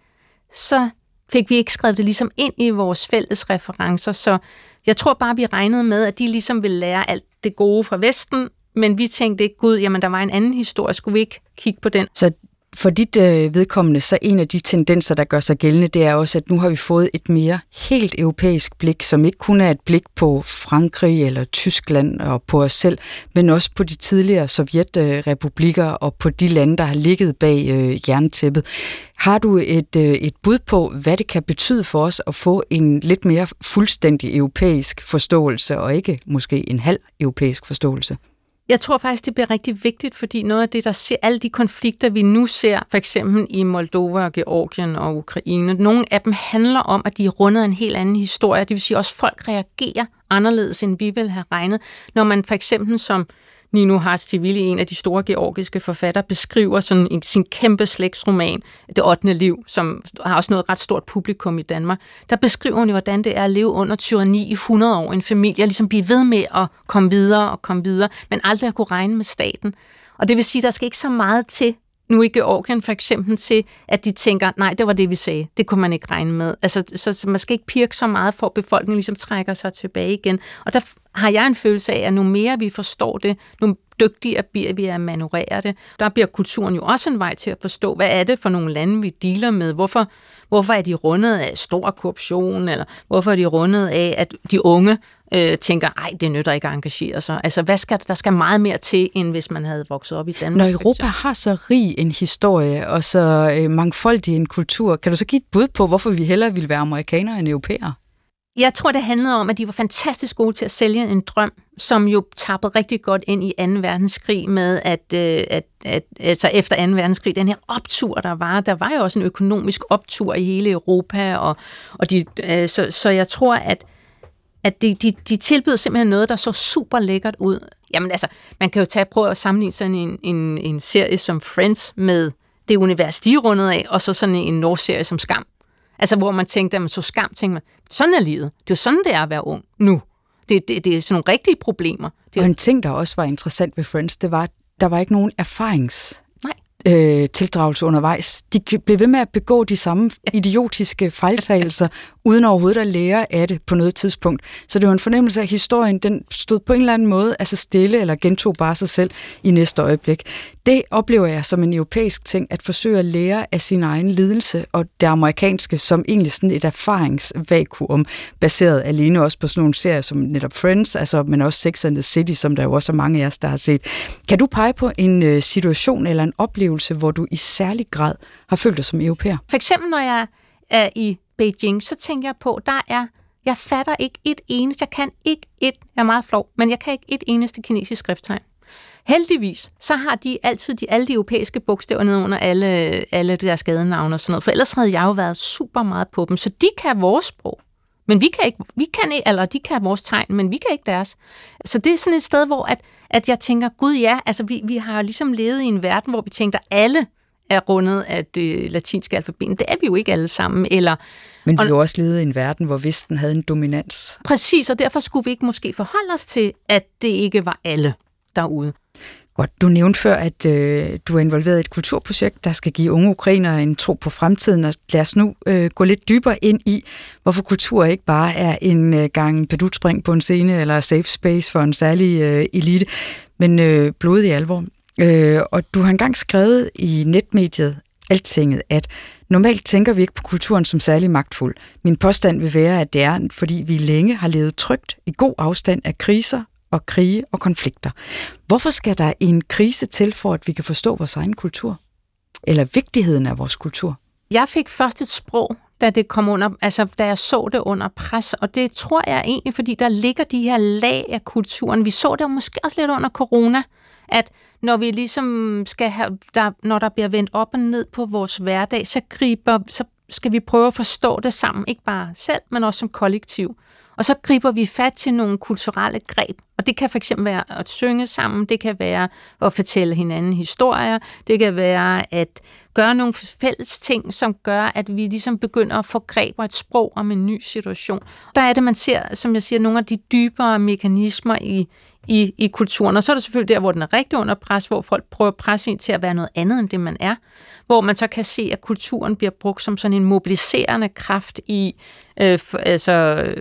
så fik vi ikke skrevet det ligesom ind i vores fælles referencer. Så jeg tror bare, vi regnede med, at de ligesom ville lære alt det gode fra Vesten, men vi tænkte ikke, gud, jamen der var en anden historie, skulle vi ikke kigge på den? Så for dit øh, vedkommende, så en af de tendenser, der gør sig gældende, det er også, at nu har vi fået et mere helt europæisk blik, som ikke kun er et blik på Frankrig eller Tyskland og på os selv, men også på de tidligere sovjetrepublikker og på de lande, der har ligget bag øh, jerntæppet. Har du et, øh, et bud på, hvad det kan betyde for os at få en lidt mere fuldstændig europæisk forståelse, og ikke måske en halv europæisk forståelse? Jeg tror faktisk, det bliver rigtig vigtigt, fordi noget af det, der ser, alle de konflikter, vi nu ser, for eksempel i Moldova og Georgien og Ukraine, nogle af dem handler om, at de er rundet af en helt anden historie. Det vil sige, at også folk reagerer anderledes, end vi ville have regnet. Når man for eksempel som Nino Hartshvili, en af de store georgiske forfattere, beskriver sådan en, sin kæmpe slægtsroman, Det ottende liv, som har også noget ret stort publikum i Danmark. Der beskriver hun jo, hvordan det er at leve under tyranni i hundrede år. En familie, ligesom blive ved med at komme videre og komme videre, men aldrig at kunne regne med staten. Og det vil sige, at der skal ikke så meget til, nu i Georgien for eksempel, til at de tænker, nej, det var det, vi sagde. Det kunne man ikke regne med. Altså, så, så man skal ikke pirke så meget, for at befolkningen ligesom trækker sig tilbage igen. Og der har jeg en følelse af, at nu mere vi forstår det, nu dygtigere bliver vi at manøvrere det. Der bliver kulturen jo også en vej til at forstå, hvad er det for nogle lande, vi dealer med? Hvorfor, hvorfor er de rundet af stor korruption? Eller hvorfor er de rundet af, at de unge øh, tænker, ej, det nytter ikke at engagere sig? Altså, hvad skal, der skal meget mere til, end hvis man havde vokset op i Danmark. Når Europa har så rig en historie, og så øh, mangfoldig en kultur, kan du så give et bud på, hvorfor vi hellere ville være amerikanere end europæere? Jeg tror, det handlede om, at de var fantastisk gode til at sælge en drøm, som jo tappede rigtig godt ind i anden verdenskrig med, at, at, at altså efter anden verdenskrig, den her optur, der var, der var jo også en økonomisk optur i hele Europa, og, og de, så, så jeg tror, at, at de, de, de tilbød simpelthen noget, der så super lækkert ud. Jamen altså, man kan jo tage prøve at sammenligne sådan en, en, en serie som Friends med det univers, de er rundet af, og så sådan en norsk serie som Skam. Altså, hvor man tænkte, at man så Skam, tænkte man, sådan er livet. Det er jo sådan, det er at være ung nu. Det, det, det er sådan nogle rigtige problemer. Det og en ting, der også var interessant ved Friends, det var, at der var ikke nogen erfarings... Nej. øh, tildragelse undervejs. De blev ved med at begå de samme idiotiske fejltagelser, uden overhovedet at lære af det på noget tidspunkt. Så det var en fornemmelse af, at historien den stod på en eller anden måde altså stille, eller gentog bare sig selv i næste øjeblik. Det oplever jeg som en europæisk ting, at forsøge at lære af sin egen lidelse, og det amerikanske som egentlig sådan et erfaringsvakuum, baseret alene også på sådan nogle serier som netop Friends, altså, men også Sex and the City, som der jo også er mange af os, der har set. Kan du pege på en øh, situation eller en oplevelse, hvor du i særlig grad har følt dig som europæer? For eksempel, når jeg er i Beijing, så tænker jeg på, der er, jeg fatter ikke et eneste, jeg kan ikke et, jeg er meget flov, men jeg kan ikke et eneste kinesisk skrifttegn. Heldigvis, så har de altid de, alle de europæiske bogstaver nede under alle, alle deres gadenavne og sådan noget, for ellers havde jeg jo været super meget på dem, så de kan vores sprog, men vi kan ikke, vi kan ikke, eller de kan vores tegn, men vi kan ikke deres. Så det er sådan et sted, hvor at, at jeg tænker, gud ja, altså vi, vi har jo ligesom levet i en verden, hvor vi tænker, alle er rundet af det latinske alfabet. Det er vi jo ikke alle sammen. Eller, Men vi og, har jo også levet i en verden, hvor Vesten havde en dominans. Præcis, og derfor skulle vi ikke måske forholde os til, at det ikke var alle derude. Godt, du nævnte før, at øh, du er involveret i et kulturprojekt, der skal give unge ukrainere en tro på fremtiden, og lad os nu øh, gå lidt dybere ind i, hvorfor kultur ikke bare er en øh, gang pedutspring på en scene, eller safe space for en særlig øh, elite, men øh, blodig alvor. Øh, og du har engang skrevet i netmediet Altinget, at normalt tænker vi ikke på kulturen som særlig magtfuld. Min påstand vil være, at det er, fordi vi længe har levet trygt i god afstand af kriser og krige og konflikter. Hvorfor skal der en krise til, for at vi kan forstå vores egen kultur? Eller vigtigheden af vores kultur? Jeg fik først et sprog, da det kom under, altså da jeg så det under pres, og det tror jeg egentlig, fordi der ligger de her lag af kulturen. Vi så det måske også lidt under corona, at når vi ligesom skal have, der, når der bliver vendt op og ned på vores hverdag, så griber, så skal vi prøve at forstå det sammen, ikke bare selv, men også som kollektiv. Og så griber vi fat til nogle kulturelle greb. Og det kan fx være at synge sammen, det kan være at fortælle hinanden historier, det kan være at gøre nogle fælles ting, som gør, at vi ligesom begynder at få greb og et sprog om en ny situation. Der er det, man ser, som jeg siger, nogle af de dybere mekanismer i, i, i kulturen. Og så er det selvfølgelig der, hvor den er rigtig under pres, hvor folk prøver at presse ind til at være noget andet, end det man er. Hvor man så kan se, at kulturen bliver brugt som sådan en mobiliserende kraft i, øh, for, altså,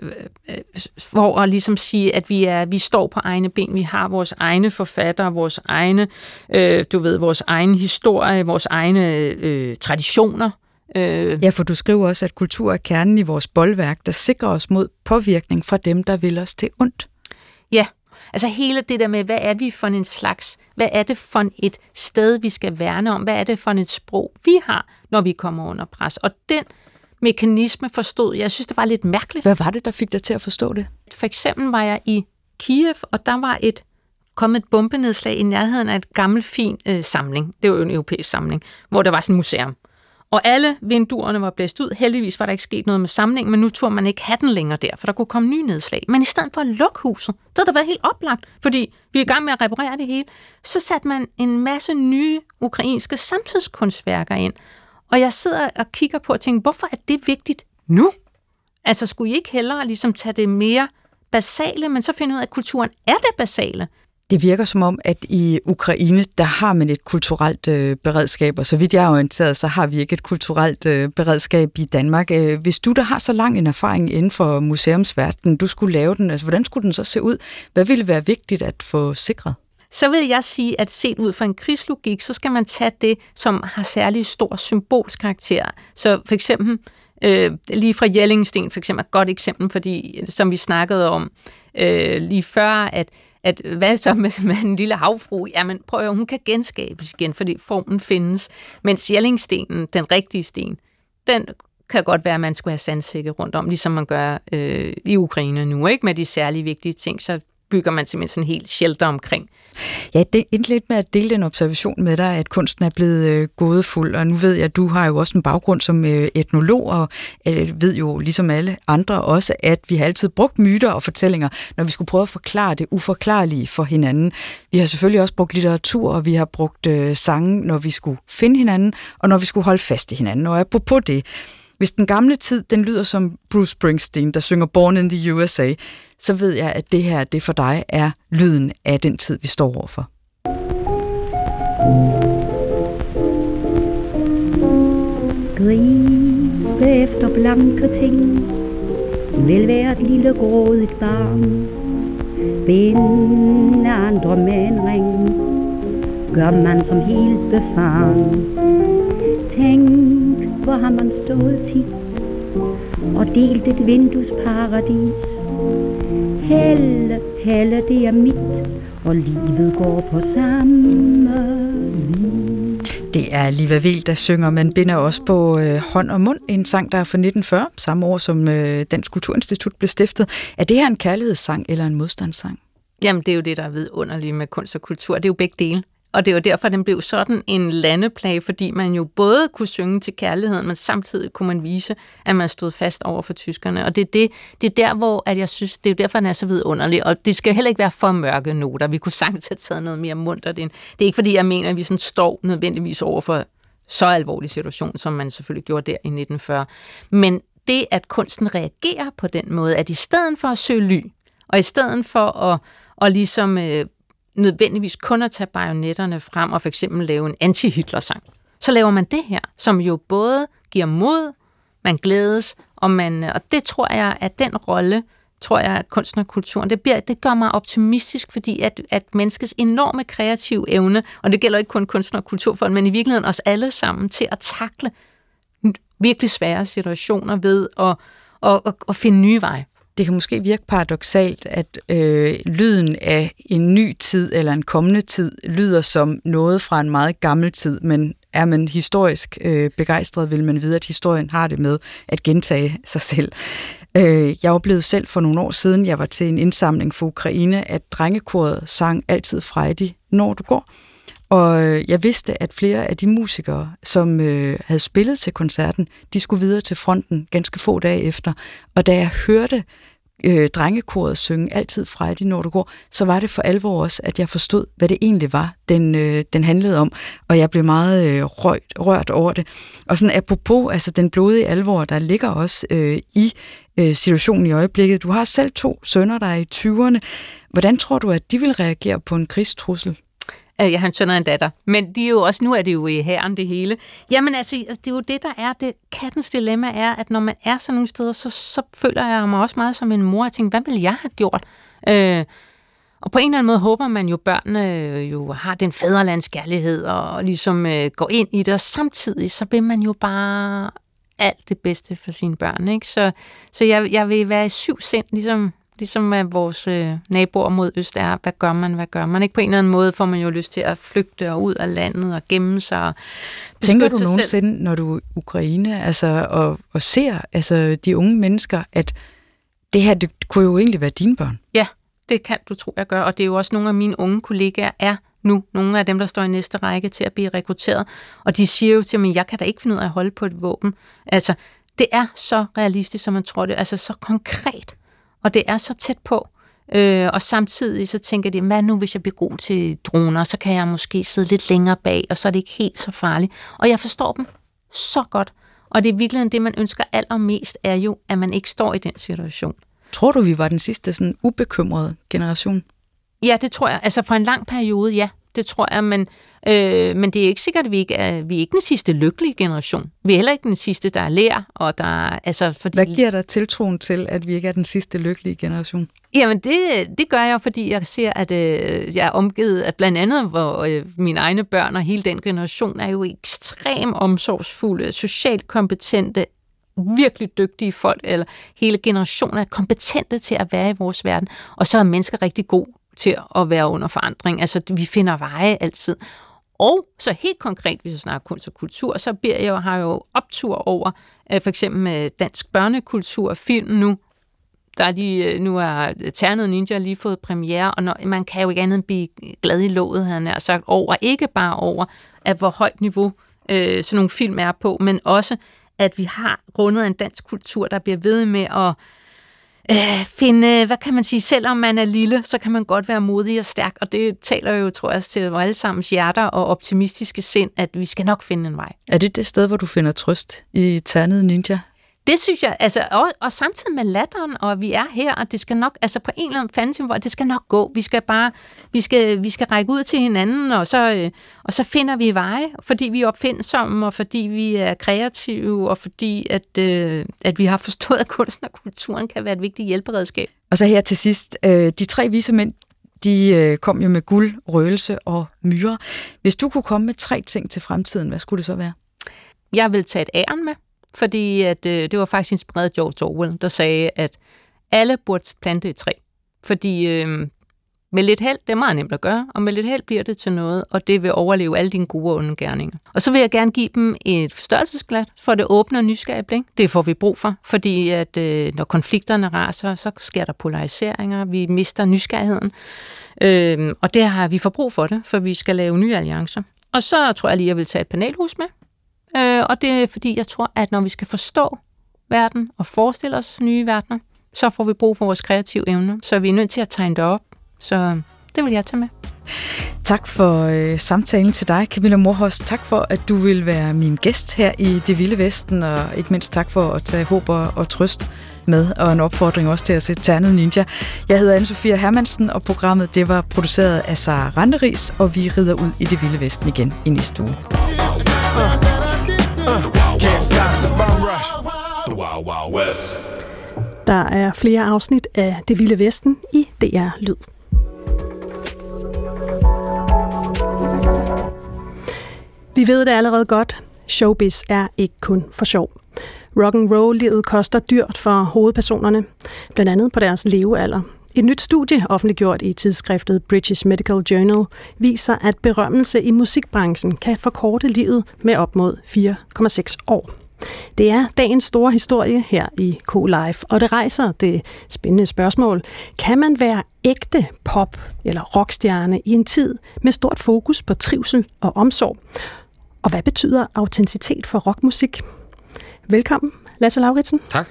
øh, for at ligesom sige, at vi, er, vi står på egne ben, vi har vores egne forfattere, vores egne, øh, du ved, vores egen historie, vores egne øh, traditioner. Øh. Ja, for du skriver også, at kultur er kernen i vores bolværk, der sikrer os mod påvirkning fra dem, der vil os til ondt. Ja, altså hele det der med, hvad er vi for en slags, hvad er det for et sted, vi skal værne om, hvad er det for et sprog, vi har, når vi kommer under pres. Og den mekanisme forstod jeg, jeg synes, det var lidt mærkeligt. Hvad var det, der fik dig til at forstå det? For eksempel var jeg i Kiev, og der var et kommet et bombenedslag i nærheden af et gammelt, fin øh, samling. Det var jo en europæisk samling, hvor der var sådan et museum. Og alle vinduerne var blæst ud. Heldigvis var der ikke sket noget med samlingen, men nu turde man ikke have den længere der, for der kunne komme nye nedslag. Men i stedet for at lukke huset, det havde der været helt oplagt, fordi vi er i gang med at reparere det hele, så satte man en masse nye ukrainske samtidskunstværker ind. Og jeg sidder og kigger på og tænker, hvorfor er det vigtigt nu? Altså skulle I ikke hellere ligesom tage det mere basale, men så finde ud af, at kulturen er det basale? Det virker som om, at i Ukraine, der har man et kulturelt øh, beredskab, og så vidt jeg er orienteret, så har vi ikke et kulturelt øh, beredskab i Danmark. Øh, hvis du, der har så lang en erfaring inden for museumsverdenen, du skulle lave den, altså hvordan skulle den så se ud? Hvad ville være vigtigt at få sikret? Så vil jeg sige, at set ud fra en krigslogik, så skal man tage det, som har særlig stor symbolsk karakter. Så for eksempel, øh, lige fra Jellingsten for eksempel, er et godt eksempel, fordi, som vi snakkede om øh, lige før, at at hvad så med, med en lille havfru? Jamen prøv at hun kan genskabes igen, fordi formen findes. Mens Jellingstenen, den rigtige sten, den kan godt være, at man skulle have sandsække rundt om, ligesom man gør øh, i Ukraine nu, ikke? Med de særlig vigtige ting, så bygger man simpelthen sådan en helt shelter omkring. Ja, det endte lidt med at dele den observation med dig, at kunsten er blevet øh, gådefuld, og nu ved jeg, at du har jo også en baggrund som øh, etnolog, og øh, ved jo ligesom alle andre også, at vi har altid brugt myter og fortællinger, når vi skulle prøve at forklare det uforklarlige for hinanden. Vi har selvfølgelig også brugt litteratur, og vi har brugt øh, sange, når vi skulle finde hinanden, og når vi skulle holde fast i hinanden. Og apropos det, hvis den gamle tid, den lyder som Bruce Springsteen, der synger Born in the U S A, så ved jeg, at det her, det for dig er lyden af den tid, vi står overfor. Gribe efter blanke ting, vil være et lille grådigt barn. Binde andre med en ring, gør man som helt befaren. Tænk, hvor har man stået tit og delt et vinduesparadis. Helle, helle, det er mit, og livet går på samme vis. Det er Liva Weel, der synger Man binder også på øh, hånd og mund, en sang, der er fra nitten fyrre, samme år som øh, Dansk Kulturinstitut blev stiftet. Er det her en kærlighedssang eller en modstandssang? Jamen, det er jo det, der er vidunderligt med kunst og kultur. Det er jo begge dele. Og det er jo derfor, den blev sådan en landeplage, fordi man jo både kunne synge til kærligheden, men samtidig kunne man vise, at man stod fast over for tyskerne. Og det er, det, det er der, hvor at jeg synes, det er jo derfor, den er så vidunderlig. Og det skal heller ikke være for mørke noter. Vi kunne sagtens have taget noget mere muntert ind. Det er ikke, fordi jeg mener, at vi sådan står nødvendigvis over for så alvorlig situation, som man selvfølgelig gjorde der i nitten fyrre. Men det, at kunsten reagerer på den måde, at i stedet for at søge ly, og i stedet for at, at ligesom øh, nødvendigvis kun at tage bajonetterne frem og for eksempel lave en anti-Hitler-sang, så laver man det her, som jo både giver mod, man glædes, og, man, og det tror jeg, at den rolle, tror jeg, at kunsten og kulturen, det, bliver, det gør mig optimistisk, fordi at, at menneskets enorme kreative evne, og det gælder ikke kun kunstner og kulturfolk, men i virkeligheden os alle sammen, til at takle virkelig svære situationer ved at, at, at, at finde nye veje. Det kan måske virke paradoksalt, at øh, lyden af en ny tid eller en kommende tid lyder som noget fra en meget gammel tid, men er man historisk øh, begejstret, vil man vide, at historien har det med at gentage sig selv. Øh, jeg oplevede selv for nogle år siden, jeg var til en indsamling for Ukraine, at drengekoret sang altid Frejdig, når du går. Og jeg vidste, at flere af de musikere, som øh, havde spillet til koncerten, de skulle videre til fronten ganske få dage efter. Og da jeg hørte øh, drengekoret synge altid Frejdig, når du går, så var det for alvor også, at jeg forstod, hvad det egentlig var, den, øh, den handlede om. Og jeg blev meget øh, rørt, rørt over det. Og sådan apropos, altså den blodige alvor, der ligger også øh, i øh, situationen i øjeblikket. Du har selv to sønner, der er i tyverne. Hvordan tror du, at de vil reagere på en krigstrussel? Jeg har en søn og en datter, men de er jo også, nu er det jo i hæren det hele. Jamen altså, det er jo det, der er det. Kattens dilemma er, at når man er sådan nogle steder, så, så føler jeg mig også meget som en mor. Jeg tænker, hvad ville jeg have gjort? Øh, og på en eller anden måde håber man jo, børnene jo har den fædrelandskærlighed og ligesom øh, går ind i det, og samtidig så vil man jo bare alt det bedste for sine børn, ikke? Så, så jeg, jeg vil være i syv sind, ligesom... Ligesom at vores øh, naboer mod øst er, hvad gør man, hvad gør man? Ikke på en eller anden måde får man jo lyst til at flygte og ud af landet og gemme sig. Og tænker du nogensinde, selv, når du er i Ukraine, altså, og, og ser altså, de unge mennesker, at det her, det kunne jo egentlig være dine børn? Ja, det kan du tro, jeg gør. Og det er jo også nogle af mine unge kollegaer er nu. Nogle af dem, der står i næste række til at blive rekrutteret. Og de siger jo til mig, jeg kan da ikke finde ud af at holde på et våben. Altså, det er så realistisk, som man tror det. Altså, så konkret. Og det er så tæt på. Øh, og samtidig så tænker de, hvad nu hvis jeg bliver god til droner, så kan jeg måske sidde lidt længere bag, og så er det ikke helt så farligt. Og jeg forstår dem så godt. Og det er virkelig det, man ønsker allermest, er jo, at man ikke står i den situation. Tror du, vi var den sidste sådan ubekymrede generation? Ja, det tror jeg. Altså for en lang periode, ja. Det tror jeg, men, øh, men det er ikke sikkert, at vi ikke er, vi er ikke den sidste lykkelige generation. Vi er heller ikke den sidste, der er lær. Og der, altså, fordi... Hvad giver dig tiltroen til, at vi ikke er den sidste lykkelige generation? Jamen, det, det gør jeg, fordi jeg ser, at øh, jeg er omgivet af blandt andet, hvor øh, mine egne børn og hele den generation er jo ekstremt omsorgsfulde, socialt kompetente, virkelig dygtige folk, eller hele generationen er kompetente til at være i vores verden. Og så er mennesker rigtig gode til at være under forandring. Altså, vi finder veje altid. Og så helt konkret, hvis jeg snakker kunst og kultur, så bliver jeg jo, har jeg jo optur over øh, for eksempel med dansk børnekultur, film nu. Der er de, nu er Ternet Ninja lige fået premiere, og når, man kan jo ikke andet end blive glad i låget, han har sagt, over, ikke bare over, at hvor højt niveau øh, sådan nogle film er på, men også, at vi har rundet en dansk kultur, der bliver ved med at Øh, finde, hvad kan man sige, selvom man er lille, så kan man godt være modig og stærk, og det taler jo, tror jeg, til vores allesammens hjerter og optimistiske sind, at vi skal nok finde en vej. Er det det sted, hvor du finder trøst i Ternet Ninja? Det synes jeg, altså, og, og samtidig med latteren, og vi er her, og det skal nok, altså på en eller anden fanden, hvor det skal nok gå. Vi skal bare, vi skal, vi skal række ud til hinanden, og så, øh, og så finder vi veje, fordi vi er opfindsomme, og fordi vi er kreative, og fordi at, øh, at vi har forstået, at kunsten og kulturen kan være et vigtigt hjælperedskab. Og så her til sidst, øh, de tre vise mænd, de øh, kom jo med guld, røgelse og myrer. Hvis du kunne komme med tre ting til fremtiden, hvad skulle det så være? Jeg vil tage et æren med, fordi at, øh, det var faktisk inspireret af George Orwell, der sagde, at alle burde plante et træ. Fordi øh, med lidt held, det er meget nemt at gøre, og med lidt held bliver det til noget, og det vil overleve alle dine gode og onde gerninger. Og så vil jeg gerne give dem et forstørrelsesglas for det åbne og nysgerrige blik. Det får vi brug for, fordi at, øh, når konflikterne raser, så sker der polariseringer, vi mister nysgerrigheden, øh, og det har vi får brug for det, for vi skal lave nye alliancer. Og så tror jeg lige, at jeg vil tage et panelhus med. Øh, og det er fordi, jeg tror, at når vi skal forstå verden og forestille os nye verdener, så får vi brug for vores kreative evner. Så vi er nødt til at tegne det op. Så det vil jeg tage med. Tak for øh, samtalen til dig, Camilla Morhorst. Tak for, at du vil være min gæst her i Det Vilde Vesten, og ikke mindst tak for at tage håb og, og trøst med, og en opfordring også til at se Ternet Ninja. Jeg hedder Anne-Sophia Hermansen, og programmet det var produceret af Sara Randeris, og vi rider ud i Det Vilde Vesten igen i næste uge. Der er flere afsnit af Det Vilde Vesten i D R Lyd. Vi ved det allerede godt. Showbiz er ikke kun for sjov. Rock'n'roll-livet koster dyrt for hovedpersonerne, blandt andet på deres levealder. Et nyt studie, offentliggjort i tidsskriftet British Medical Journal, viser, at berømmelse i musikbranchen kan forkorte livet med op mod fire komma seks år. Det er dagens store historie her i K-Live, og det rejser det spændende spørgsmål. Kan man være ægte pop- eller rockstjerne i en tid med stort fokus på trivsel og omsorg? Og hvad betyder autenticitet for rockmusik? Velkommen, Lasse Lauritsen. Tak.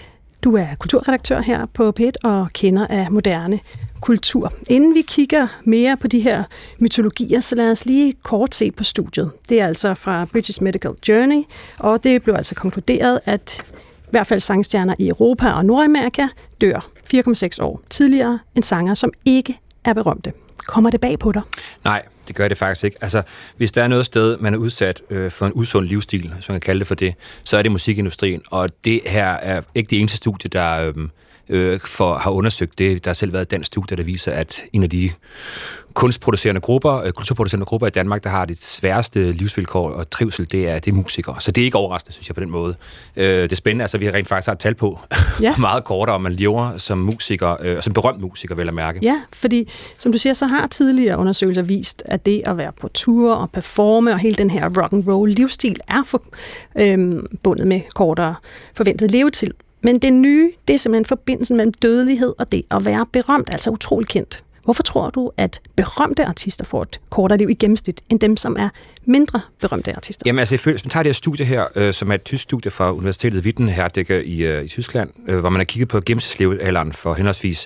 Du er kulturredaktør her på P et og kender af moderne kultur. Inden vi kigger mere på de her mytologier, så lad os lige kort se på studiet. Det er altså fra British Medical Journal, og det blev altså konkluderet, at i hvert fald sangstjerner i Europa og Nordamerika dør fire komma seks år tidligere end sanger, som ikke er berømte. Kommer det bag på dig? Nej, det gør det faktisk ikke. Altså, hvis der er noget sted, man er udsat øh, for en usund livsstil, hvis man kan kalde det for det, så er det musikindustrien. Og det her er ikke det eneste studie, der øh, øh, for, har undersøgt det. Der har selv været et dansk studie, der viser, at en af de kunstproducerende grupper, øh, kulturproducerende grupper i Danmark, der har de sværeste livsvilkår og trivsel, det er, det er musikere. Så det er ikke overraskende, synes jeg, på den måde. Øh, det er spændende, altså vi har rent faktisk har et tal på, ja. meget kortere, om man lever som musiker, øh, som berømt musiker, vel at mærke. Ja, fordi som du siger, så har tidligere undersøgelser vist, at det at være på tur og performe og hele den her rock'n'roll livsstil er for, øh, bundet med kortere forventet levetid. Men det nye, det er simpelthen forbindelsen mellem dødelighed og det at være berømt, altså utroligt kendt. Hvorfor tror du, at berømte artister får et kortere liv i gennemsnit, end dem, som er mindre berømte artister? Jamen altså, hvis man tager det her studie her, øh, som er et tysk studie fra Universitetet Wittenherdecke i, øh, i Tyskland, øh, hvor man har kigget på gennemsnitslevealderen for henholdsvis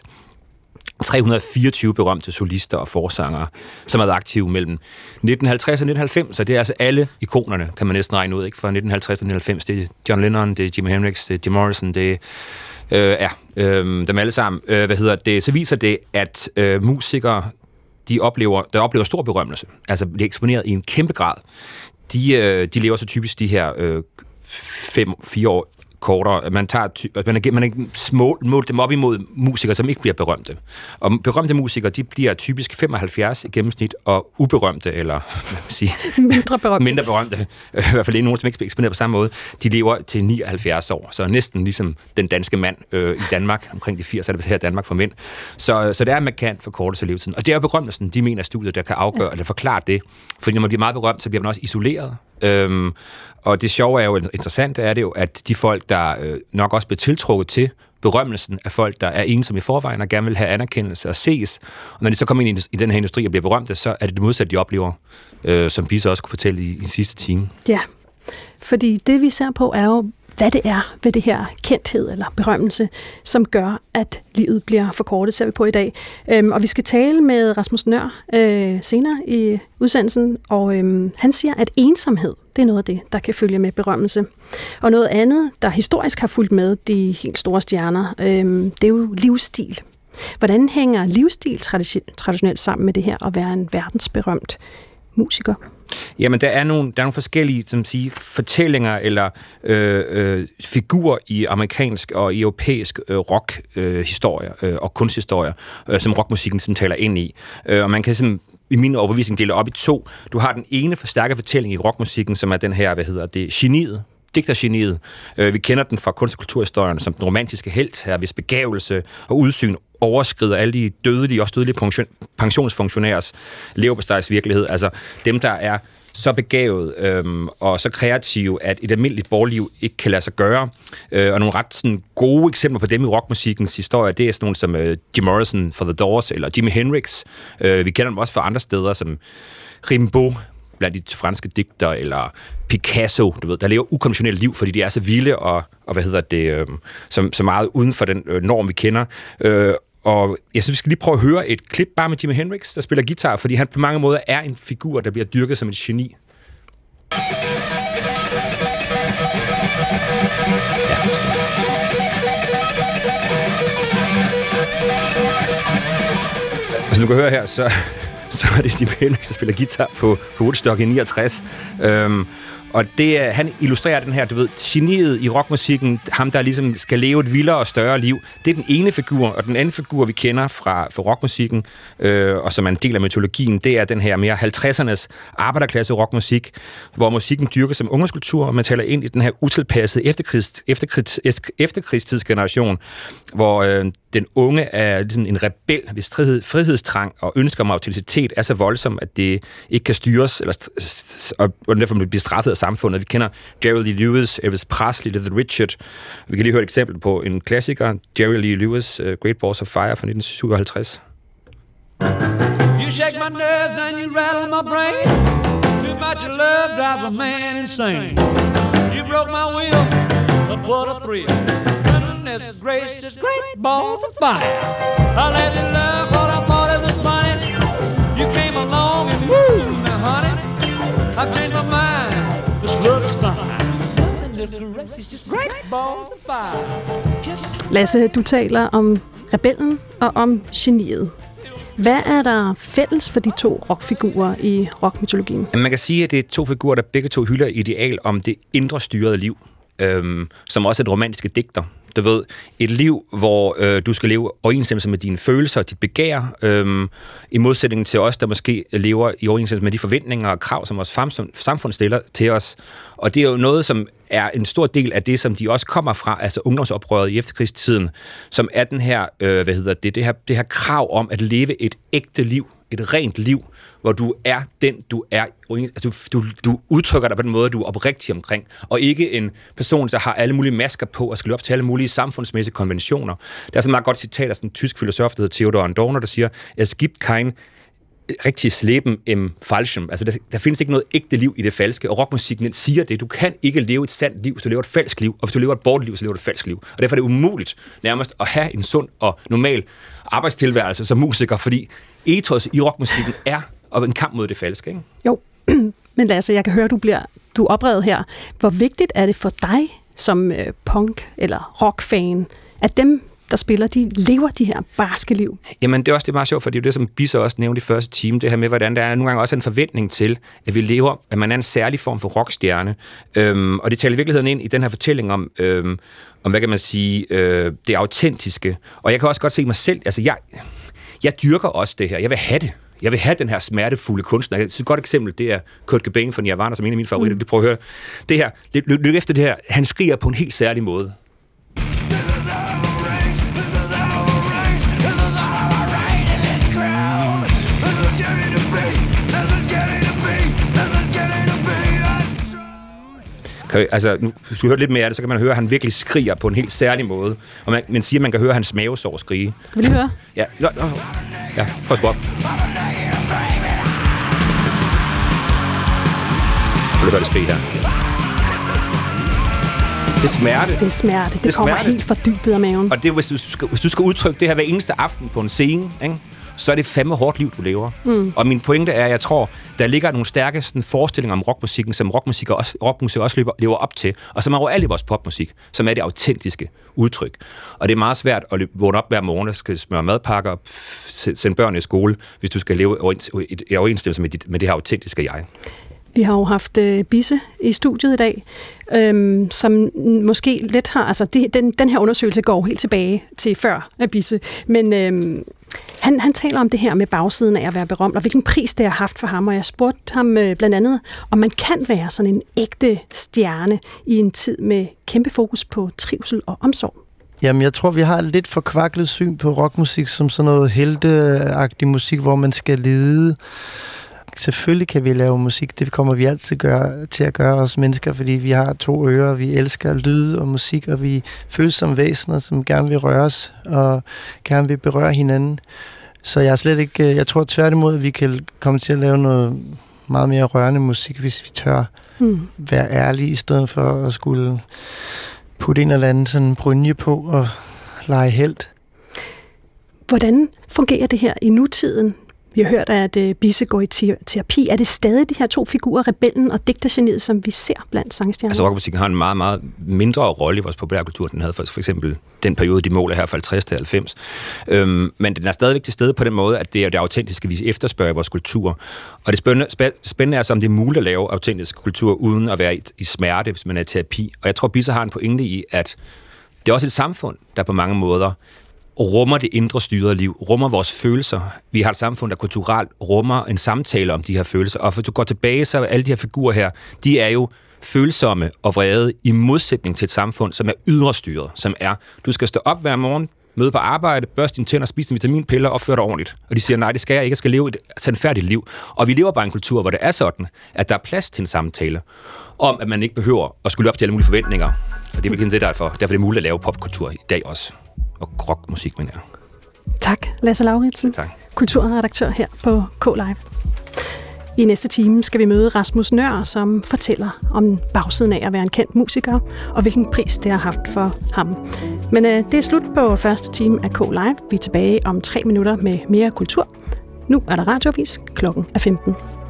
tre hundrede og fireogtyve berømte solister og forsangere, som har været aktive mellem nitten halvtreds og nitten halvfems, så det er altså alle ikonerne, kan man næsten regne ud, ikke? Fra nitten halvtreds til nitten halvfems, det er John Lennon, det er Jimi Hendrix, det er Jim Morrison, det er Øh, ja, øh, dem alle sammen. Øh, hvad hedder det? Så viser det, at øh, musikere, de oplever, der oplever stor berømmelse, altså bliver eksponeret i en kæmpe grad. De, øh, de lever så typisk de her øh, fem, fire år kortere. Man tager ty- man er, man er mål, mål dem op imod musikere, som ikke bliver berømte. Og berømte musikere, de bliver typisk femoghalvfjerds i gennemsnit, og uberømte, eller hvad man sige, mindre berømte, mindre berømte, i hvert fald nogen, som ikke bliver eksponeret på samme måde, de lever til nioghalvfjerds år. Så næsten ligesom den danske mand øh, i Danmark, omkring de firs, er det her Danmark for mænd. Så, så det er markant for kortelse af levetiden. Og det er jo berømmelsen, de mener studiet, der kan afgøre, ja. eller forklare det. Fordi når man bliver meget berømt, så bliver man også isoleret. Øhm, og det sjove er jo, interessant er det jo, at de folk, der øh, nok også bliver tiltrukket til berømmelsen af folk, der er ensomme i forvejen og gerne vil have anerkendelse og ses, og når de så kommer ind i, i den her industri og bliver berømte, så er det det modsatte, de oplever, øh, som Pisa også kunne fortælle i, i sidste time. Ja, fordi det vi ser på er jo hvad det er ved det her kendthed eller berømmelse, som gør, at livet bliver forkortet, ser vi på i dag. Øhm, og vi skal tale med Rasmus Nøhr øh, senere i udsendelsen, og øhm, han siger, at ensomhed, det er noget af det, der kan følge med berømmelse. Og noget andet, der historisk har fulgt med de helt store stjerner, øhm, det er jo livsstil. Hvordan hænger livsstil traditionelt sammen med det her at være en verdensberømt musiker? Jamen, der er nogle, der er nogle forskellige som sige, fortællinger eller øh, øh, figurer i amerikansk og europæisk øh, rockhistorie øh, øh, og kunsthistorie, øh, som rockmusikken som taler ind i. Øh, og man kan sådan, i min overbevisning dele op i to. Du har den ene forstærkede fortælling i rockmusikken, som er den her, hvad hedder det, geniet, digtergeniet. Øh, vi kender den fra kunst- og kulturhistorien som den romantiske helt her, hvis begævelse og udsyn overskrider alle de dødelige, også dødelige pension, pensionsfunktionærers leverpostejs virkelighed. Altså dem, der er så begavet øhm, og så kreative, at et almindeligt borgerliv ikke kan lade sig gøre. Øh, og nogle ret sådan, gode eksempler på dem i rockmusikkens historie, det er sådan nogle som øh, Jim Morrison for The Doors, eller Jimi Hendrix. Øh, vi kender dem også fra andre steder, som Rimbaud, blandt de franske digter, eller Picasso, du ved, der lever ukonventionelt liv, fordi de er så vilde og, og hvad hedder det, øh, så, så meget uden for den øh, norm, vi kender. Øh, og jeg synes, vi skal lige prøve at høre et klip bare med Jimi Hendrix, der spiller guitar, fordi han på mange måder er en figur, der bliver dyrket som et geni. Ja, altså, du kan høre her, så så er det Jimi Hendrix, der spiller guitar på, på Woodstock i niogtres. Øhm, og det, han illustrerer den her, du ved, geniet i rockmusikken, ham der ligesom skal leve et vildere og større liv. Det er den ene figur, og den anden figur, vi kender fra, fra rockmusikken, øh, og som er en del af mytologien, det er den her mere halvtredsernes arbejderklasse rockmusik, hvor musikken dyrkes som ungdomskultur, og man taler ind i den her utilpassede efterkrigs, efterkrigs, efterkrigstidsgeneration, hvor øh, den unge er ligesom en rebel, hvis frihed, frihedstrang og ønsker om autenticitet er så voldsom, at det ikke kan styres, eller, og derfor bliver straffet af samfundet. Vi kender Jerry Lee Lewis, Elvis Presley, Little Richard. Vi kan lige høre et eksempel på en klassiker, Jerry Lee Lewis, uh, Great Balls of Fire fra nitten syvoghalvtreds. You shake my nerves and you rattle my brain. Too much of love drives a man insane. You broke my will, but what a thrill. Goodness gracious, great balls of fire. I let you love what I thought it was funny. You came along and woo, now honey, I've changed my mind. This love is fine. Goodness gracious, great balls of fire. Lasse, du taler om rebellen og om geniet. Hvad er der fælles for de to rockfigurer i rockmytologien? Man kan sige, at det er to figurer, der begge to hylder ideal om det indre styrede liv, øhm, som også er et romantiske digter. Du ved, et liv, hvor øh, du skal leve overensstemmelse med dine følelser og dit begær, øhm, i modsætning til os, der måske lever i overensstemmelse med de forventninger og krav, som vores samfund stiller til os. Og det er jo noget, som er en stor del af det, som de også kommer fra, altså ungdomsoprøret i efterkrigstiden, som er den her, øh, hvad hedder det, det her, det her krav om at leve et ægte liv, et rent liv, hvor du er den, du er. Altså, du, du udtrykker dig på den måde, du er oprigtig omkring, og ikke en person, der har alle mulige masker på og skal op til alle mulige samfundsmæssige konventioner. Der er sådan et meget godt citat af sådan en tysk filosof, der hedder Theodor Adorno, der siger, es gibt kein rigtigt Leben im Falschen. Altså, der, der findes ikke noget ægte liv i det falske, og rockmusikken siger det. Du kan ikke leve et sandt liv, hvis du lever et falsk liv, og hvis du lever et borgerligt liv, så lever du et falsk liv. Og derfor er det umuligt nærmest at have en sund og normal arbejdstilværelse som musiker, fordi ethos i rockmusikken er en kamp mod det falske, ikke? Jo, men Lasse, jeg kan høre, du bliver du er oprevet her. Hvor vigtigt er det for dig som øh, punk- eller rockfan, at dem, der spiller, de lever de her barske liv? Jamen, det er også det er meget sjovt, for det er jo det, som Bisser også nævnte i første time, det her med, hvordan der er nogle gange også en forventning til, at vi lever, at man er en særlig form for rockstjerne. Øhm, og det taler i virkeligheden ind i den her fortælling om, øhm, om hvad kan man sige, øh, det autentiske. Og jeg kan også godt se mig selv, altså jeg, jeg dyrker også det her, jeg vil have det. Jeg vil have den her smertefulde kunstner. Jeg synes, et godt eksempel, det er Kurt Cobain fra Nirvana, som er en af mine favoritter. Mm. Prøv at høre. Det her, lyk efter det her, han skriger på en helt særlig måde. Altså, nu, hvis du hører lidt mere af det, så kan man høre, at han virkelig skriger på en helt særlig måde. Og man, man siger, at man kan høre hans mavesår skrige. Skal vi lige høre? Ja, nå, nå. Ja, prøv at skrue op. Prøv at høre det skrige her. Det er smerte. Det er smerte. Det, det kommer smerte. helt fra dybet af maven. Og det, hvis, du skal, hvis du skal udtrykke det her hver eneste aften på en scene, ikke? Så er det fandme hårdt liv, du lever. Mm. Og min pointe er, at jeg tror, der ligger nogle stærke sådan, forestillinger om rockmusikken, som rockmusik også, rockmusik også løber, lever op til, og som er jo alt i vores popmusik, som er det autentiske udtryk. Og det er meget svært at vågne op hver morgen, og skal smøre madpakker og sende børn i skole, hvis du skal leve i overensstemmelse med, med det her autentiske jeg. Vi har jo haft øh, Bisse i studiet i dag, øhm, som måske lidt har... Altså, det, den, den her undersøgelse går helt tilbage til før af Bisse, men øhm, han, han taler om det her med bagsiden af at være berømt, og hvilken pris det har haft for ham, og jeg spurgte ham øh, blandt andet, om man kan være sådan en ægte stjerne i en tid med kæmpe fokus på trivsel og omsorg. Jamen, jeg tror, vi har et lidt forkvaklet syn på rockmusik som sådan noget helteagtig musik, hvor man skal lide. Selvfølgelig kan vi lave musik, det kommer vi altid gøre, til at gøre os mennesker, fordi vi har to ører, vi elsker lyd og musik, og vi føles som væsener, som gerne vil røre os og gerne vil berøre hinanden. Så jeg er slet ikke, jeg tror tværtimod, at vi kan komme til at lave noget meget mere rørende musik, hvis vi tør mm. være ærlige, i stedet for at skulle putte en eller anden sådan brynje på og lege helt. Hvordan fungerer det her i nutiden? Vi har hørt, at uh, Bisse går i terapi. Er det stadig de her to figurer, rebellen og digtergeniet, som vi ser blandt sangstjerner? Altså rockmusikken har en meget, meget mindre rolle i vores populærkultur, den havde for, for eksempel den periode, de måler her fra halvtreds til halvfems. Øhm, men den er stadigvæk til stede på den måde, at det er det autentiske, vi efterspørger i vores kultur. Og det spændende, spændende er så, om det er muligt at lave autentisk kultur, uden at være i, i smerte, hvis man er i terapi. Og jeg tror, Bisse har en pointe i, at det er også et samfund, der på mange måder rummer det indre styrede liv, rummer vores følelser. Vi har et samfund, der kulturelt rummer en samtale om de her følelser. Og hvis du går tilbage, så er alle de her figurer her, de er jo følsomme og vrede i modsætning til et samfund, som er ydre styret, som er, du skal stå op hver morgen, møde på arbejde, børste dine tænder, spise dine vitaminpiller og føre dig ordentligt. Og de siger, nej, det skal jeg ikke, jeg skal leve et sandfærdigt liv. Og vi lever bare i en kultur, hvor det er sådan, at der er plads til en samtale, om at man ikke behøver at skulle op til alle mulige forventninger. Og det er virkelig det, derfor. Derfor er det muligt at lave popkultur i dag også. Og rockmusik, mener jeg. Tak, Lasse Lauritsen. Tak. Kulturredaktør her på K-Live. I næste time skal vi møde Rasmus Nøhr, som fortæller om bagsiden af at være en kendt musiker, og hvilken pris det har haft for ham. Men øh, det er slut på første time af K-Live. Vi er tilbage om tre minutter med mere kultur. Nu er der radioavis. Klokken er femten.